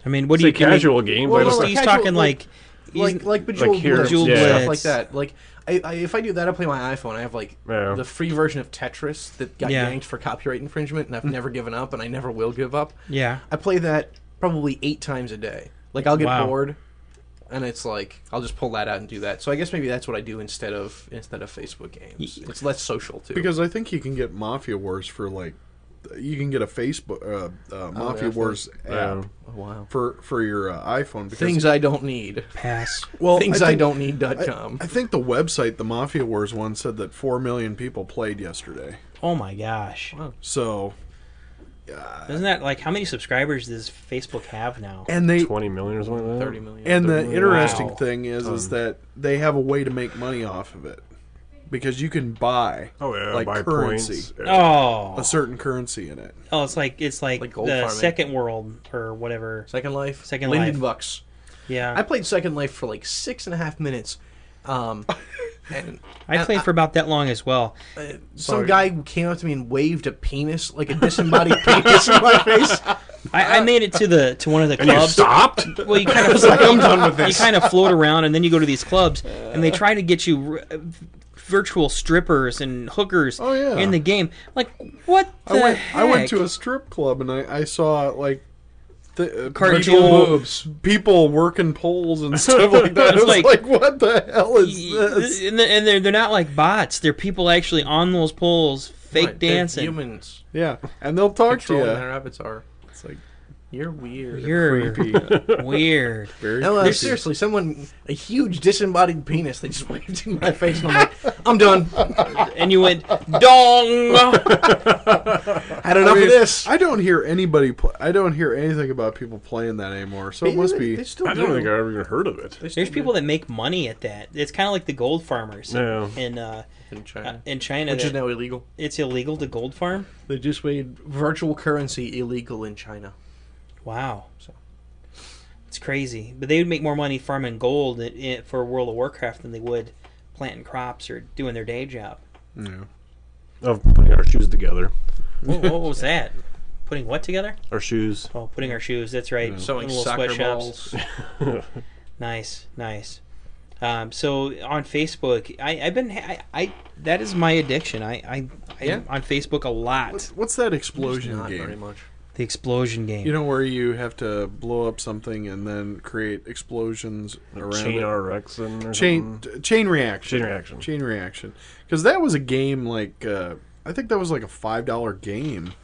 E: I mean, what do
G: Say
E: you can
G: casual
E: make,
G: game,
C: Well,
G: but
C: no,
G: it's
C: like
E: he's
C: casual,
E: talking like,
C: like
E: he's-
C: like Bejeweled
G: Like here-
C: Blitz,
E: Bejeweled
G: yeah.
C: stuff
E: Blitz.
C: like that. Like I, I, if I do that, I play my iPhone. I have like
G: Yeah.
C: the free version of Tetris that got
E: Yeah.
C: yanked for copyright infringement, and I've never given up, and I never will give up.
E: yeah.
C: I play that probably eight times a day. Like I'll get
E: Wow.
C: bored, and it's like I'll just pull that out and do that. So I guess maybe that's what I do instead of instead of Facebook games. It's less social too.
F: Because I think you can get Mafia Wars for like, you can get a Facebook uh, uh, Mafia
C: yeah, for-
F: Wars app
G: Yeah.
C: oh, wow.
F: for for your uh, iPhone. Because
C: Things I don't need.
E: Pass.
F: well,
C: Things
F: I
C: I,
F: think-
C: don't need dot
F: I,
C: com.
F: I think the website, the Mafia Wars one, said that four million people played yesterday.
E: Oh my gosh.
F: So,
E: Isn't that like how many subscribers does Facebook have now?
F: and they
G: twenty million or something like that.
C: Thirty million.
F: and the
G: thirty million.
F: interesting
E: Wow.
F: thing is is
G: Um,
F: that they have a way to make money off of it because you can buy
G: Oh yeah,
F: like
G: buy
F: currency,
G: points.
E: Oh,
F: a certain currency in it.
E: oh, it's like it's like,
C: Like gold
E: the
C: farming.
E: Second World or whatever.
C: Second Life.
E: Second
C: Linden
E: Life.
C: Bucks.
E: Yeah,
C: I played Second Life for like six and a half minutes. Um, and
E: I played for about that long as well.
C: uh, some guy came up to me and waved a penis, like a disembodied penis in my face.
E: I, I made it to the to one of the
G: And you
E: clubs.
G: stopped?
E: Well, you kind of
C: like, I'm done with
E: you
C: this.
E: kind of float around, and then you go to these clubs, and they try to get you r- virtual strippers and hookers
F: Oh, yeah.
E: in the game. Like, what the
F: I went
E: heck?
F: I went to a strip club and I, I saw like the uh,
E: Cartoon
F: people,
E: boobs.
F: people working poles and stuff like that. I
E: It's
F: was
E: like-
F: like, what the hell is this?
E: and they're, and they're they're not like bots. They're people actually on those poles, fake
C: Right, they're
E: dancing.
C: Humans.
F: Yeah, and they'll talk to
C: Controlling
F: you.
C: their avatar.
F: It's like
C: You're weird.
E: You're
F: creepy.
E: weird.
F: Very
C: No, uh,
F: creepy.
C: seriously, someone, a huge disembodied penis, they just waved in my face, and I'm like, I'm done.
E: And you went dong.
C: Had enough
F: I mean,
C: of this.
F: I don't hear anybody. Pl- I don't hear anything about people playing that anymore. So it must be.
C: They still
G: I
C: do.
G: don't think I've ever even heard of it.
C: They still
E: There's people that make money at that. It's kind of like the gold farmers
G: Yeah.
E: in uh,
C: do in
E: uh,
C: China,
E: in China.
C: which is
E: that
C: now illegal.
E: it's illegal to gold farm.
C: They just made virtual currency illegal in China.
E: Wow,
C: So.
E: it's crazy. But they would make more money farming gold i- i- for World of Warcraft than they would planting crops or doing their day job.
F: Yeah.
G: Of putting our shoes together.
E: What, what was that? Putting what together?
G: Our shoes.
E: Oh, putting our shoes. That's right.
C: Sewing
E: Little
C: soccer
E: sweatshops.
C: balls.
E: Nice, nice. Um, so on Facebook, I, I've been I, I that is my addiction. I I I'm
C: Yeah?
E: on Facebook a lot.
F: What's, what's that explosion
C: Not very
F: game?
C: much.
E: The explosion game.
F: You know where you have to blow up something and then create explosions around
G: Chain
F: it.
G: R X and or
F: Chain
G: something.
F: t- chain reaction.
G: Chain reaction.
F: Chain reaction. Because that was a game like uh, I think that was like a five dollar game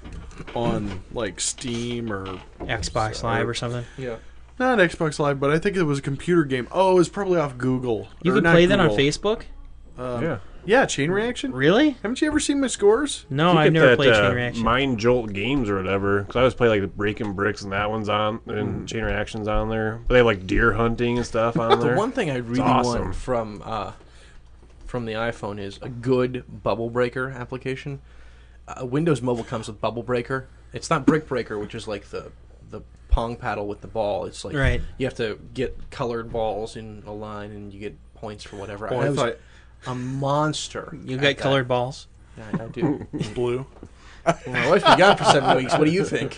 F: on like Steam or
E: Xbox Live or something.
C: Yeah.
F: not Xbox Live, but I think it was a computer game. Oh, it was probably off Google.
E: You
F: Or
E: could
F: not
E: play that on
F: Google.
E: Facebook.
F: Um,
G: Yeah.
F: Yeah, chain reaction.
E: Really?
F: Haven't you ever seen my scores?
E: No,
G: You
E: I've
G: get
E: never
G: that,
E: played
G: uh,
E: Chain Reaction.
G: Mind Jolt Games or whatever. Because I always play like the Breaking Bricks and that one's on,
F: Mm.
G: and Chain Reaction's on there. But they have like deer hunting and stuff on
C: The
G: there.
C: one thing I really
G: awesome.
C: want from uh, from the iPhone is a good Bubble Breaker application. Uh, Windows Mobile comes with Bubble Breaker. It's not Brick Breaker, which is like the the pong paddle with the ball. It's like
E: Right.
C: you have to get colored balls in a line, and you get points for whatever.
F: Oh,
C: I
F: I
C: was
F: thought
C: a monster.
E: You
C: at
E: got
C: that.
E: colored balls.
C: Yeah, I do.
F: blue.
C: Well, my wife's been gone for seven weeks. What do you think?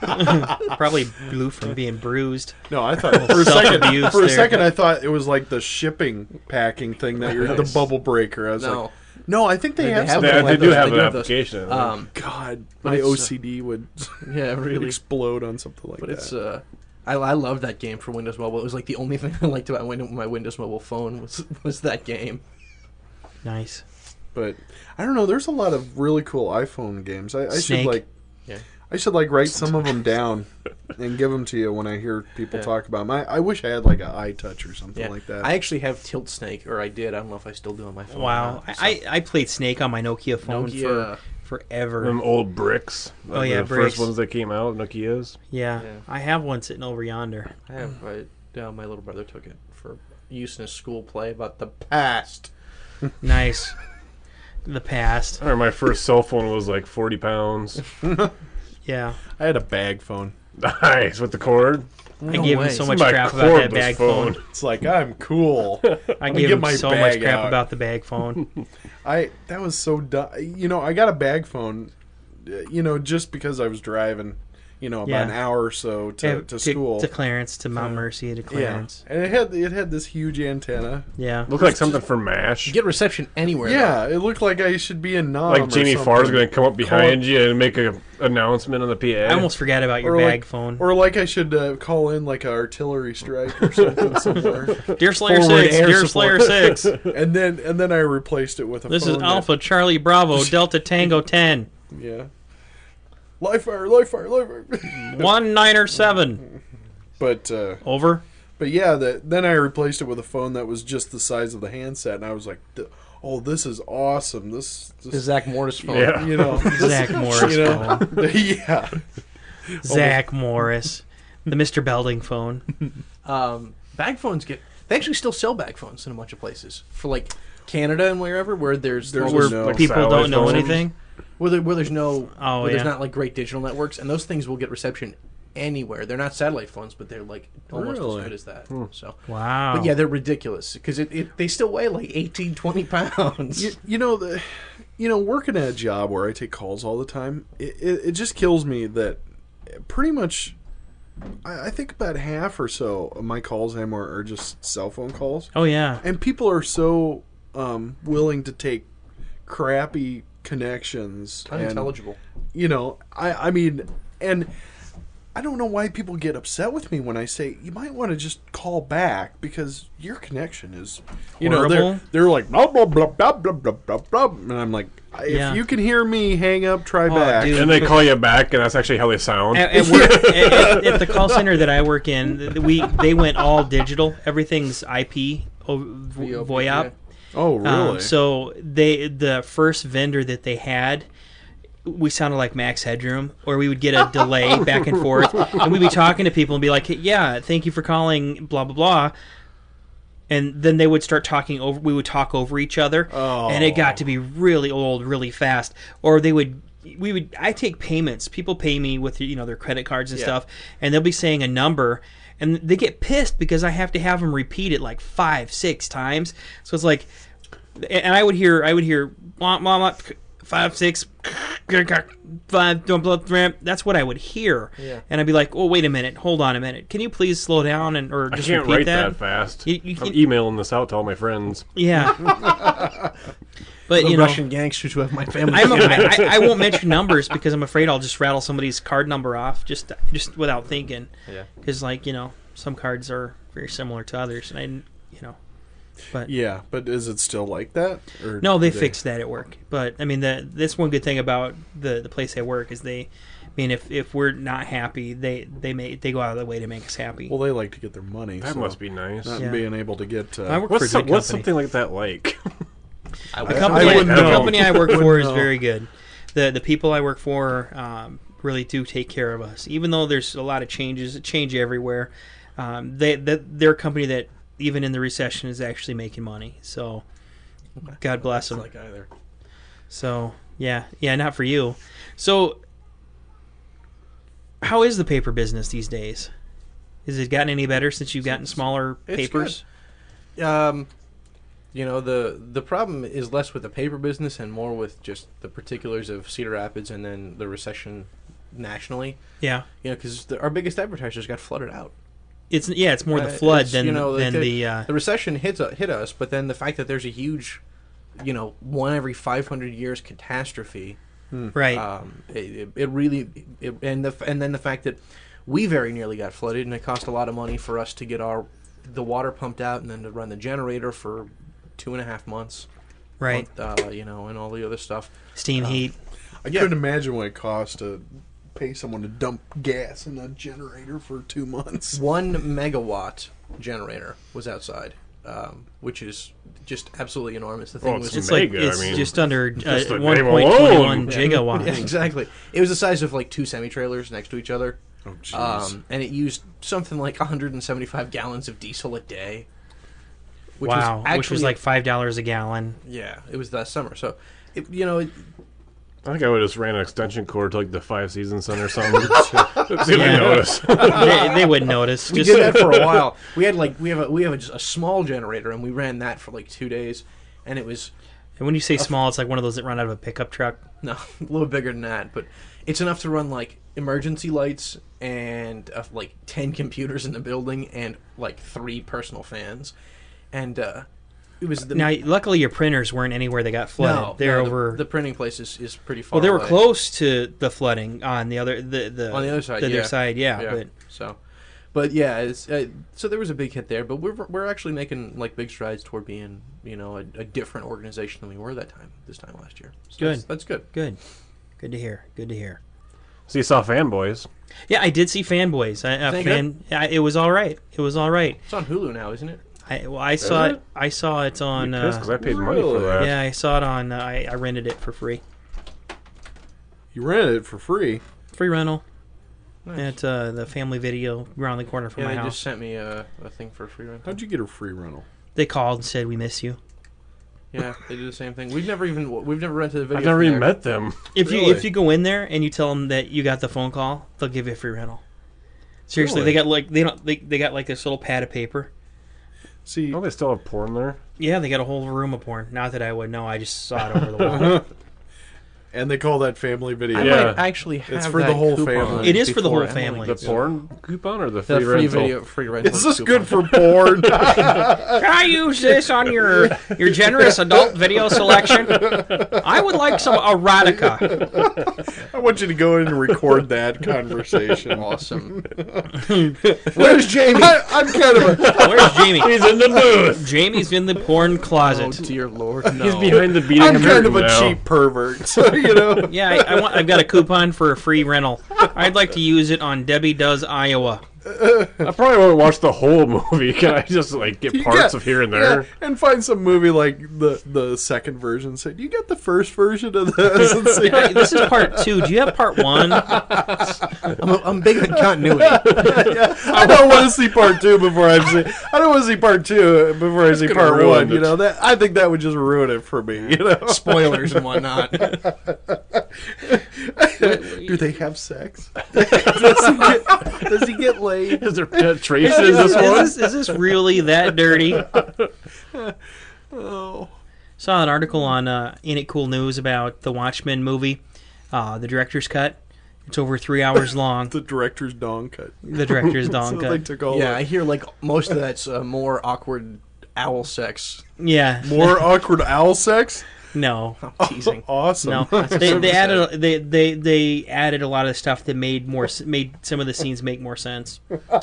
E: Probably blue from being bruised.
F: No, I thought for a second.
E: self-abuse
F: For a
E: there.
F: second, I thought it was like the shipping packing thing that you're the
C: Nice.
F: bubble breaker. I was
C: No.
F: like, no, I think they,
C: They
F: have.
C: have
F: something
G: They,
C: them
F: like
G: they do
C: those.
G: have
C: They
G: an
C: do those.
G: application.
C: Um,
F: God,
C: But
F: my
C: it's, uh,
F: O C D would
C: yeah, really.
F: explode on something like
C: But
F: that.
C: it's uh, I I love that game for Windows Mobile. It was like the only thing I liked about Win- my Windows Mobile phone was was that game.
E: Nice.
F: But I don't know. There's a lot of really cool iPhone games. I, I should
E: Snake.
F: like.
C: Yeah.
F: I should like write some of them down and give them to you when I hear people
C: Yeah.
F: talk about them. I, I wish I had like an iTouch or something
C: Yeah,
F: like that.
C: I actually have Tilt Snake, or I did. I don't know if I still do on my phone. or
E: Wow.
C: not, so-
E: I, I played Snake on my Nokia phone
C: Nokia.
E: for forever.
G: Them old bricks.
E: Oh,
G: like
E: yeah,
G: the
E: bricks.
G: first ones that came out, Nokia's.
E: Yeah,
C: Yeah.
E: I have one sitting over yonder.
C: I have. I, yeah, my little brother took it for use in a school play about the past.
E: Nice. The past.
G: I remember my first cell phone was like forty pounds.
E: Yeah.
F: I had a bag phone.
G: Nice, with the cord.
E: I gave him
C: way.
E: so
G: This
E: much
G: is my
E: crap about that
G: cordless
E: bag phone.
G: phone.
F: It's like I'm cool.
E: I
F: me
E: gave
F: get
E: him
F: my
E: so much
F: bag
E: crap
F: out.
E: about the bag phone.
F: I that was so dumb. You know, I got a bag phone. uh, You know, just because I was driving. You you know, about
E: Yeah.
F: an hour or so to,
E: Yeah,
F: to school.
E: to Clarence, to Mount
F: Uh,
E: Mercy, to Clarence.
F: Yeah. And it had it had this huge antenna.
E: Yeah.
G: Looked like something from MASH.
C: You get reception anywhere.
F: Yeah, it looked like I should be in Nam.
G: Like Jamie
F: or
G: Farr's
F: something.
G: going to come up behind you and make an announcement on the P A.
E: I almost forgot about your
F: Or
E: bag
F: like,
E: phone.
F: Or like I should uh, call in like an artillery strike or something somewhere.
E: Dear Slayer
F: Forward
E: six,
F: air
E: Dear
F: support.
E: Slayer six.
F: and then and then I replaced it with a
E: This
F: phone
E: is
F: that-
E: Alpha Charlie Bravo Delta Tango ten.
F: Yeah. Live fire, live fire, live fire.
E: One niner seven.
F: But uh,
E: over.
F: But yeah, that then I replaced it with a phone that was just the size of the handset, and I was like, "Oh, this is awesome! This, this
C: The Zach Morris phone.
F: Yeah. You know,
E: Zach Morris
F: you know,
E: phone.
F: yeah.
E: Zach Morris, the Mister Belding phone.
C: Um, bag phones get. They actually still sell bag phones in a bunch of places for like Canada and wherever where there's
F: There's
C: where
F: no-
E: Where people
G: satellite
E: don't know
G: phones.
E: anything.
C: where, there, where there's no
E: Oh,
C: where there's
E: yeah.
C: not like great digital networks, and those things will get reception anywhere. They're not satellite phones, but they're like almost
F: Really?
C: as good as that. So
E: Wow.
C: but yeah, they're ridiculous because it, it they still weigh like eighteen, twenty pounds.
F: You, you know the, you know, working at a job where I take calls all the time, it, it, it just kills me that pretty much. I I think about half or so of my calls anymore are just cell phone calls.
E: Oh yeah.
F: And people are so um, willing to take crappy connections. and,
C: Unintelligible.
F: you know, I, I mean, and I don't know why people get upset with me when I say you might want to just call back because your connection is, you know, they're
E: Horrible.
F: they're like blah blah blah blah blah blah blah blah, and I'm like, if
E: Yeah.
F: you can hear me, hang up, try
E: Oh,
F: back.
E: dude.
G: And they call you back, and that's actually how they sound.
E: At, at, work, at, at, at the call center that I work in, th- we they went all digital. Everything's I P, o- vo- VoIP.
F: Oh, really?
E: Um, so they the first vendor that they had, we sounded like Max Headroom, or we would get a delay back and forth, and we'd be talking to people and be like, "Yeah, thank you for calling," blah blah blah. And then they would start talking over. We would talk over each other,
F: Oh.
E: and it got to be really old, really fast. Or they would, we would. I take payments. People pay me with you know their credit cards and
C: Yeah.
E: stuff, and they'll be saying a number, and they get pissed because I have to have them repeat it like five, six times. So it's like, and I would hear, I would hear, wah, wah, wah, five, six, five, don't blow ramp. That's what I would hear,
C: Yeah.
E: and I'd be like, "Oh, wait a minute, hold on a minute. Can you please slow down and or
G: I
E: just
G: can't
E: repeat
G: write
E: that?"
G: that, fast.
E: You- you
G: I'm
E: can-
G: emailing this out to all my friends.
E: Yeah, but
C: The
E: you know,
C: Russian gangsters who have my family.
E: I'm a, I, I I won't mention numbers because I'm afraid I'll just rattle somebody's card number off just just without thinking.
C: Yeah.
E: Because like you know, some cards are very similar to others, and I you know, but
F: yeah, but is it still like that? Or
E: no, they
F: do
E: fixed that at work. But I mean, the that's one good thing about the the place I work is they. I mean, if, if we're not happy, they they may they go out of their way to make us happy.
F: Well, they like to get their money.
G: That
F: so
G: must be nice.
F: Not
E: Yeah.
F: being able to get. Uh,
E: I work
G: What's,
E: for a
G: some-
E: good
G: what's
E: company.
G: something like that like?
C: I
E: The
C: would-
E: company,
F: I
E: I,
F: wouldn't
E: the
F: know.
E: company I work for
F: Wouldn't
E: is
F: know.
E: very good. the The people I work for um, really do take care of us, even though there's a lot of changes, change everywhere. Um, they, they they're a company that even in the recession is actually making money. So, God bless them.
C: Like either.
E: So yeah, yeah, not for you. So, how is the paper business these days? Has it gotten any better since you've gotten smaller
C: It's
E: papers?
C: good. Um, you know the the problem is less with the paper business and more with just the particulars of Cedar Rapids and then the recession nationally.
E: Yeah,
C: You know, because our biggest advertisers got flooded out.
E: it's yeah, it's more the
C: Uh,
E: flood
C: it's,
E: than
C: you know,
E: than
C: the,
E: the uh,
C: the recession hits uh, hit us, but then the fact that there's a huge, you know, one every five hundred years catastrophe.
E: right.
C: Um, it, it, it really, it, and the and then the fact that we very nearly got flooded, and it cost a lot of money for us to get our the water pumped out, and then to run the generator for two and a half months,
E: Right.
C: Uh, you know, and all the other stuff.
E: Steam
C: uh,
E: heat.
F: I
C: Yeah.
F: couldn't imagine what it costs to pay someone to dump gas in a generator for two months.
C: One megawatt generator was outside, um, which is just absolutely enormous. The thing
G: Well,
C: was
G: it's
E: It's like
G: mega, I
E: it's
G: mean,
E: just under uh,
G: just the
E: one
G: name
E: point two one
G: alone.
E: gigawatts.
C: Yeah, exactly. It was the size of like two semi trailers next to each other.
F: Oh, jeez.
C: Um, and it used something like one hundred seventy-five gallons of diesel a day. Which
E: Wow,
C: was actually,
E: which was like five dollars a gallon.
C: yeah, it was last summer. So, it, you know, it,
G: I think I would have just ran an extension cord to like the Five Seasons Center or something. See if they
E: Yeah.
G: notice.
E: they, they wouldn't notice.
C: we
E: Just
C: did that for a while. We had like we have a we have a, just a small generator, and we ran that for like two days, and it was
E: and when you say small, it's like one of those that run out of a pickup truck.
C: no a little bigger than that, but it's enough to run like emergency lights and uh, like ten computers in the building and like three personal fans, and uh, it was the
E: Now, luckily, your printers weren't anywhere that got flooded.
C: No,
E: They're
C: no, the-
E: over.
C: The, printing place is, is pretty far.
E: Well, they were
C: away.
E: close to the flooding on the other the, the
C: on the other side.
E: The
C: yeah.
E: other side, yeah.
C: yeah.
E: But
C: so, but yeah, it's, uh, so there was a big hit there. But we're we're actually making like big strides toward being you know a, a different organization than we were that time this time last year. So
E: good.
C: That's, that's good.
E: Good. Good to hear. Good to hear.
G: So you saw Fanboys.
E: Yeah, I did see Fanboys. I, uh,
C: Is that
E: fan, I, it was all right. It was all right.
C: It's on Hulu now, isn't it?
E: I well, I saw it?
G: it?
E: I saw it on.
G: You pissed 'cause
E: Uh,
G: I paid money for that.
E: yeah, I saw it on. Uh, I, I rented it for free.
F: You rented it for free.
E: Free rental.
C: Nice.
E: At uh, the Family Video around the corner from
C: Yeah,
E: my
C: they
E: house.
C: just sent me a, a thing for a free rental.
F: How'd you get a free rental?
E: They called and said we miss you.
C: Yeah, they do the same thing. We've never even we've never rented a video.
G: I've never
C: from
G: even
C: there.
G: met them.
E: If
F: Really?
E: you if you go in there and you tell them that you got the phone call, they'll give you a free rental. Seriously,
F: Really?
E: they got like they don't they, they got like this little pad of paper.
F: See,
G: Oh, they still have porn there.
E: Yeah, they got a whole room of porn. Not that I would know, I just saw it over the wall.
F: and they call that family video.
C: I
G: Yeah.
C: might actually have
F: It's for
C: that
F: the whole
C: coupon
F: family.
E: It is for the
C: before
E: whole
C: Emily
E: family.
G: The
C: gets it.
G: porn coupon or the free,
C: The free
G: rental?
C: video, free rental.
F: Is this
C: coupon.
F: good for porn?
E: Can I use this on your your generous adult video selection? I would like some erotica.
F: I want you to go in and record that conversation.
C: Awesome.
F: Where's Jamie? I, I'm kind of a.
E: Where's Jamie?
G: He's in the booth.
E: Jamie's in the porn
C: Oh
E: closet.
C: dear lord, no.
G: He's behind the beating
F: I'm
G: of
F: kind of a
G: now.
F: cheap pervert, so you know.
E: Yeah, I, I want. I've got a coupon for a free rental. I'd like to use it on Debbie Does Iowa.
G: I probably won't watch the whole movie. Can I just like get
F: You
G: parts
F: got-
G: of here and there?
F: yeah, and find some movie like the the second version. Say, do you get the first version of this? And see,
E: Hey, this is part two. Do you have part one?
C: I'm, I'm big on continuity.
F: yeah, I don't want to see part two before I see. I don't want to see part two before I see
G: gonna
F: part
G: ruin
F: one. You
G: it.
F: know that I think that would just ruin it for me. You know,
C: Spoilers and whatnot.
F: do they have sex? does, he get, does he get laid?
G: Is there penetration
E: Is,
G: in
E: is,
G: this one?
E: this, is this really that dirty?
F: Oh,
E: Saw an article on uh, In It Cool News about the Watchmen movie, uh, the director's cut. It's over three hours long.
F: the director's dong cut.
E: The director's dong
F: so
E: cut.
F: They took all
C: Yeah,
F: the-
C: I hear like most of that's uh, more awkward owl sex.
E: Yeah.
F: more awkward owl sex.
E: No.
C: I'm teasing.
F: Awesome.
E: No. They, they added they, they they added a lot of stuff that made more s- made some of the scenes make more sense.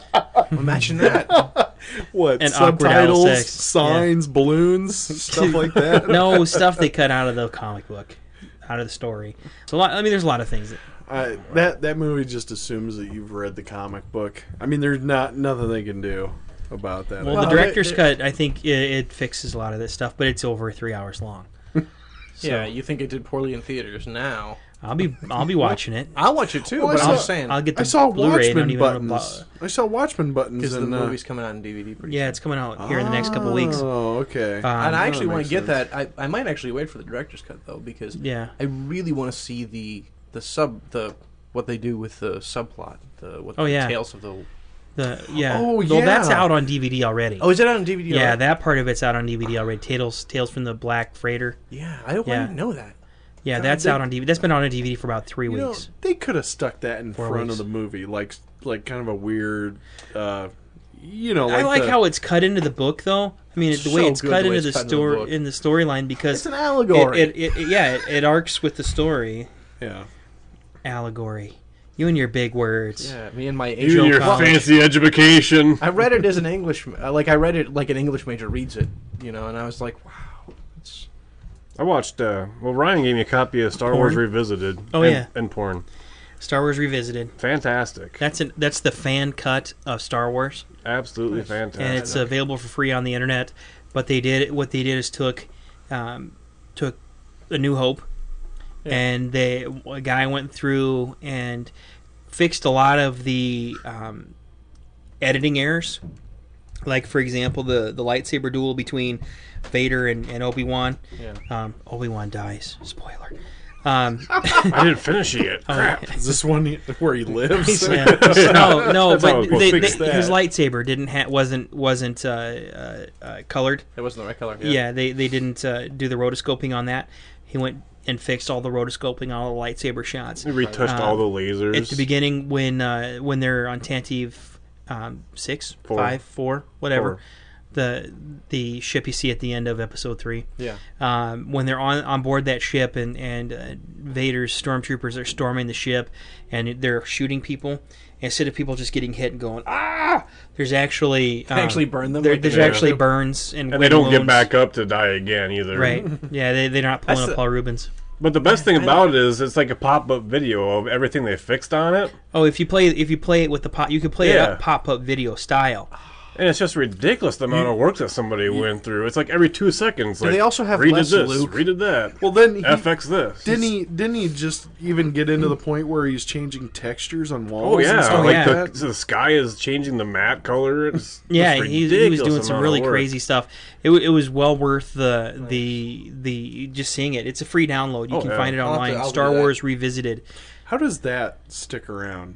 C: Imagine that.
F: What
E: And awkward owl
F: subtitles,
E: sex.
F: signs, balloons, stuff like that.
E: No stuff they cut out of the comic book, out of the story. So a lot. I mean, there's a lot of things. That,
F: I, that that movie just assumes that you've read the comic book. I mean, there's not nothing they can do about that.
E: well,
C: Well,
E: the director's
C: they-
E: cut, I think it, it fixes a lot of this stuff, but it's over three hours long. So
C: Yeah, you think it did poorly in theaters now.
E: I'll be I'll be watching it.
C: I'll watch it too,
F: Well, I
C: but
F: saw-
C: I'm just saying.
E: I'll get the
F: I saw
E: Blu-ray. and don't
F: Watchmen
E: even have a
F: buttons.
E: blo-
F: I saw Watchmen buttons.
C: Because the
F: and, uh,
C: movie's coming out on D V D pretty
E: Yeah,
C: soon.
E: it's coming out here in the next couple of weeks.
F: Oh, okay.
E: Um,
C: And I actually
F: that
C: want to
F: makes
C: get
F: sense.
C: that. I, I might actually wait for the director's cut though, because
E: Yeah.
C: I really want to see the the sub the what they do with the subplot. The what
E: Oh,
C: the
E: yeah.
C: tales of the.
E: The yeah.
F: Oh,
E: Well, that's
F: yeah.
E: out on D V D already.
C: Oh, is it out on D V D?
E: yeah,
C: already?
E: that part of it's out on D V D already. Tales Tales from the Black Freighter.
C: Yeah, I don't
E: Yeah.
C: want to know that.
E: Yeah,
F: God,
E: that's
F: they-
E: out on D V D. That's been out on D V D for about three
F: You know,
E: weeks.
F: they could have stuck that in
E: Four
F: front
E: weeks.
F: of the movie, like like kind of a weird, uh, you know. Like
E: I like
F: the-
E: how it's cut into the book, though. I mean, the way
C: So
E: it's
C: good
E: cut
C: the way
E: into
C: it's
E: the
C: cut into the
E: story
C: book.
E: in the storyline because
C: It's an allegory.
E: It, it, it, yeah, it, it arcs with the story.
F: Yeah.
E: Allegory. You and your big words.
C: Yeah, me and my
G: You
C: Angel
G: and your
C: college.
G: fancy education.
C: I read it as an English, uh, like I read it like an English major reads it, you know, and I was like, wow, it's
G: I watched. Uh, well, Ryan gave me a copy of Star
E: Porn?
G: Wars Revisited.
E: Oh,
G: and,
E: yeah.
G: and porn.
E: Star Wars Revisited.
G: Fantastic.
E: That's an, that's the fan cut of Star Wars,
G: Absolutely fantastic.
E: and it's available for free on the internet. But they did what they did is took um, took A New Hope, and they a guy went through and fixed a lot of the um, editing errors. Like, for example, the, the lightsaber duel between Vader and, and Obi-Wan.
C: Yeah.
E: Um, Obi-Wan dies. Spoiler. Um,
G: I didn't finish it yet.
E: Oh,
G: Crap.
F: Is this one where he lives?
E: Yeah. No, no,
G: That's how
E: but
G: we'll
E: they,
G: fix
E: they,
G: that.
E: his lightsaber didn't ha- wasn't wasn't uh, uh, uh, colored.
C: It wasn't the right color.
E: Yeah,
C: Yeah.
E: they they didn't uh, do the rotoscoping on that. He went and fixed all the rotoscoping, all the lightsaber shots.
G: He retouched
E: Um,
G: all the lasers.
E: at the beginning when uh, when they're on Tantive um, six,
G: Four.
E: five, four, whatever.
G: Four.
E: The the ship you see at the end of episode three.
C: Yeah.
E: Um, when they're on on board that ship and and uh, Vader's stormtroopers are storming the ship and they're shooting people, instead of people just getting hit and going ah, there's actually
C: They
E: um,
C: actually burn them
E: there-
C: like
E: there's
C: they
E: actually
C: do.
E: burns and,
G: and they
E: and
G: don't get
E: wounds.
G: back up to die again either.
E: Right? Yeah, they they're not pulling
C: That's
E: up
C: the-
E: Paul Rubens.
G: But the best thing about it is it's like a pop-up video of everything they fixed on it,
E: Oh, if you play if you play it with the pop, you could play it
G: Yeah.
E: up pop up video style.
G: and it's just ridiculous the amount of work that somebody went through. It's like every two seconds.
C: Do
G: Like,
C: they also have
G: redid
C: less
G: this,
C: Luke?
G: redid that.
F: Well, then he,
G: F X this.
F: didn't he? Didn't he just even get into the point where he's changing textures on walls?
G: Oh yeah,
F: and stuff
G: like
E: yeah.
G: The,
F: that?
G: so the sky is changing the matte color. It's
E: Yeah,
G: just
E: he, he was
G: ridiculous
E: doing some
G: amount
E: really
G: of work.
E: crazy stuff. It, w- it was well worth the the the just seeing it. It's a free download. You
G: Oh,
E: can
G: yeah.
E: find it
C: I'll have to-
E: online.
C: I'll do
E: Star
C: that.
E: Wars Revisited.
F: How does that stick around?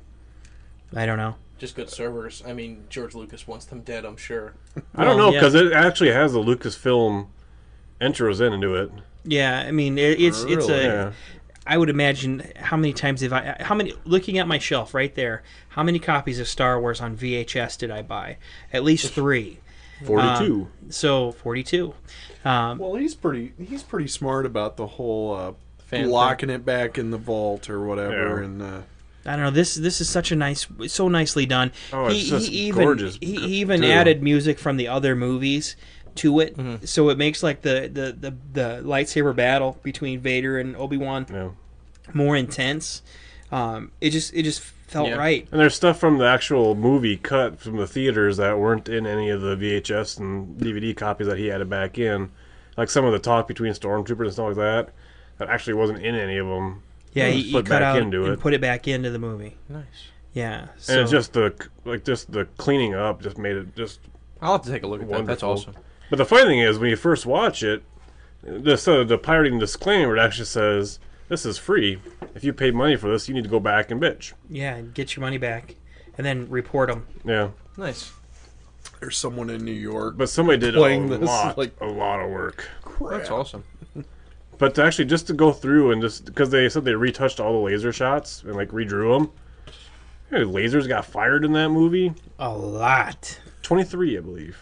E: I don't know.
C: Just good servers. I mean, George Lucas wants them dead, I'm sure.
G: I don't
E: Well,
G: know
E: yeah.
G: because it actually has the Lucasfilm intros in into it.
E: Yeah, I mean it, it's it's a.
F: Really?
G: Yeah.
E: I would imagine how many times have I how many looking at my shelf right there. How many copies of Star Wars on V H S did I buy? At least three.
G: Forty-two.
E: Um, so forty-two. Um,
F: Well, he's pretty. He's pretty smart about the whole uh,
C: Fan
F: locking it back in the vault or whatever,
G: Yeah.
F: and uh,
E: I don't know. This this is such a nice, so nicely done.
G: Oh, it's
E: he,
G: just
E: he even
G: gorgeous,
E: he, he even
G: too.
E: added music from the other movies to it,
C: Mm-hmm.
E: so it makes like the, the, the, the lightsaber battle between Vader and Obi-Wan
G: Yeah.
E: more intense. Um, it just it just felt
C: Yeah.
E: right.
G: And there's stuff from the actual movie cut from the theaters that weren't in any of the V H S and D V D copies that he added back in. Like some of the talk between stormtroopers and stuff like that, that actually wasn't in any of them.
E: Yeah,
G: It
E: he,
G: was
E: he
G: put
E: cut
G: back
E: out
G: into
E: and
G: it.
E: put it back into the movie.
C: Nice.
E: Yeah, so
G: And it's just the like just the cleaning up just made it just
C: I'll have to take a look at that. That's
G: wonderful.
C: awesome.
G: But the funny thing is, when you first watch it, the so the pirating disclaimer it actually says this is free. If you paid money for this, you need to go back and bitch.
E: yeah, get your money back, and then report them.
G: Yeah,
C: Nice.
F: there's someone in New York.
G: but somebody did a
F: Playing this,
G: lot,
F: like-
G: a lot of work.
C: That's awesome.
G: But to actually just to go through and just because they said they retouched all the laser shots and like redrew them. You know, lasers got fired in that movie.
E: A lot.
G: twenty-three, I believe.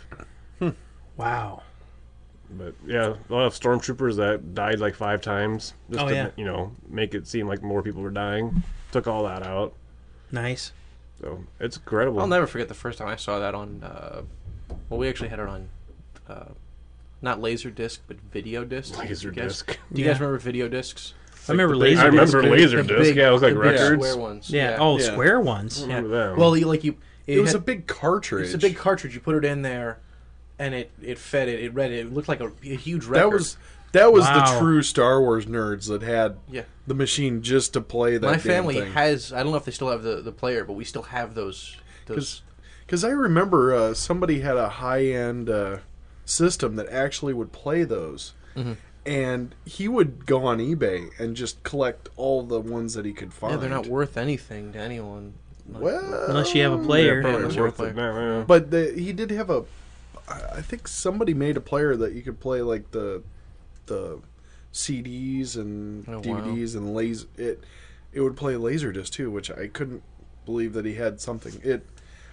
E: Wow.
G: But yeah, a lot of stormtroopers that died like five times just
E: Oh,
G: to
E: yeah.
G: you know make it seem like more people were dying. Took all that out,
E: Nice.
G: so it's incredible.
C: I'll never forget the first time I saw that on. Uh, well, we actually had it on, uh, not laser disc, but video disc.
G: Laser
C: You guys-
G: disc.
C: Do you
E: Yeah.
C: guys remember video discs?
E: I remember
F: the big-
E: laser.
G: I remember
E: disc.
G: laser
C: The
G: disc.
C: big-
G: Yeah, it was like
C: the big
G: records.
C: square ones.
E: Yeah. Oh,
F: Yeah.
E: square ones.
C: Yeah.
G: Remember them.
C: Well, you, like you.
F: It was
C: had-
F: a big cartridge.
C: It's a big cartridge. You put it in there, and it, it fed it. It read it. It looked like a, a huge record.
F: That was that was
E: Wow.
F: the true Star Wars nerds that had
C: Yeah.
F: the machine just to play that.
C: My
F: damn
C: family
F: thing.
C: has. I don't know if they still have the, the player, but we still have those. those
F: Because I remember uh, somebody had a high end uh, system that actually would play those.
C: Mhm.
F: And he would go on eBay and just collect all the ones that he could find.
C: yeah, they're not worth anything to anyone. Like-
F: Well,
E: Unless you have a player.
G: Yeah, probably
C: unless you have a
G: worth
C: player.
G: it now, yeah.
F: But the, he did have a. I I think somebody made a player that you could play like the the C Ds and
C: Oh,
F: D V Ds and laser. It it would play Laserdisc too, which I couldn't believe that he had something. It.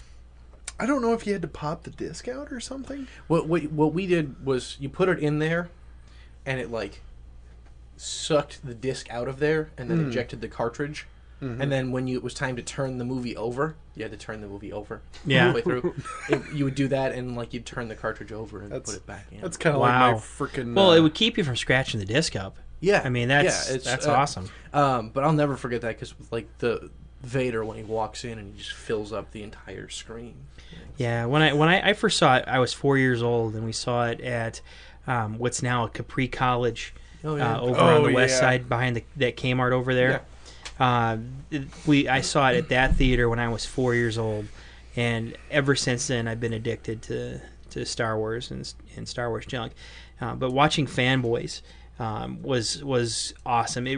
F: I don't know if you had to pop the disc out or something.
C: What what what we did was you put it in there, and it like sucked the disc out of there, and then
F: Mm.
C: ejected the cartridge.
F: Mhm.
C: And then when you, it was time to turn the movie over, you had to turn the movie over.
E: Yeah.
C: all the way through. It, you would do that, and like you'd turn the cartridge over and
F: That's-
C: put it back in.
F: That's kind of
E: Wow.
F: like my freaking.
E: Well,
F: uh,
E: it would keep you from scratching the disc up.
C: Yeah,
E: I mean that's
C: yeah, it's,
E: that's
C: uh,
E: awesome.
C: Um, but I'll never forget that because like the Vader when he walks in and he just fills up the entire screen.
E: Yeah, when I when I, I first saw it, I was four years old, and we saw it at um, what's now Capri College
C: Oh, yeah.
E: uh, over
F: Oh,
E: on the west
F: yeah.
E: side behind the, that Kmart over there. Uh, it- we I saw it at that theater when I was four years old, and ever since then I've been addicted to, to Star Wars and and Star Wars junk. Uh, but watching Fanboys um, was was awesome. It re-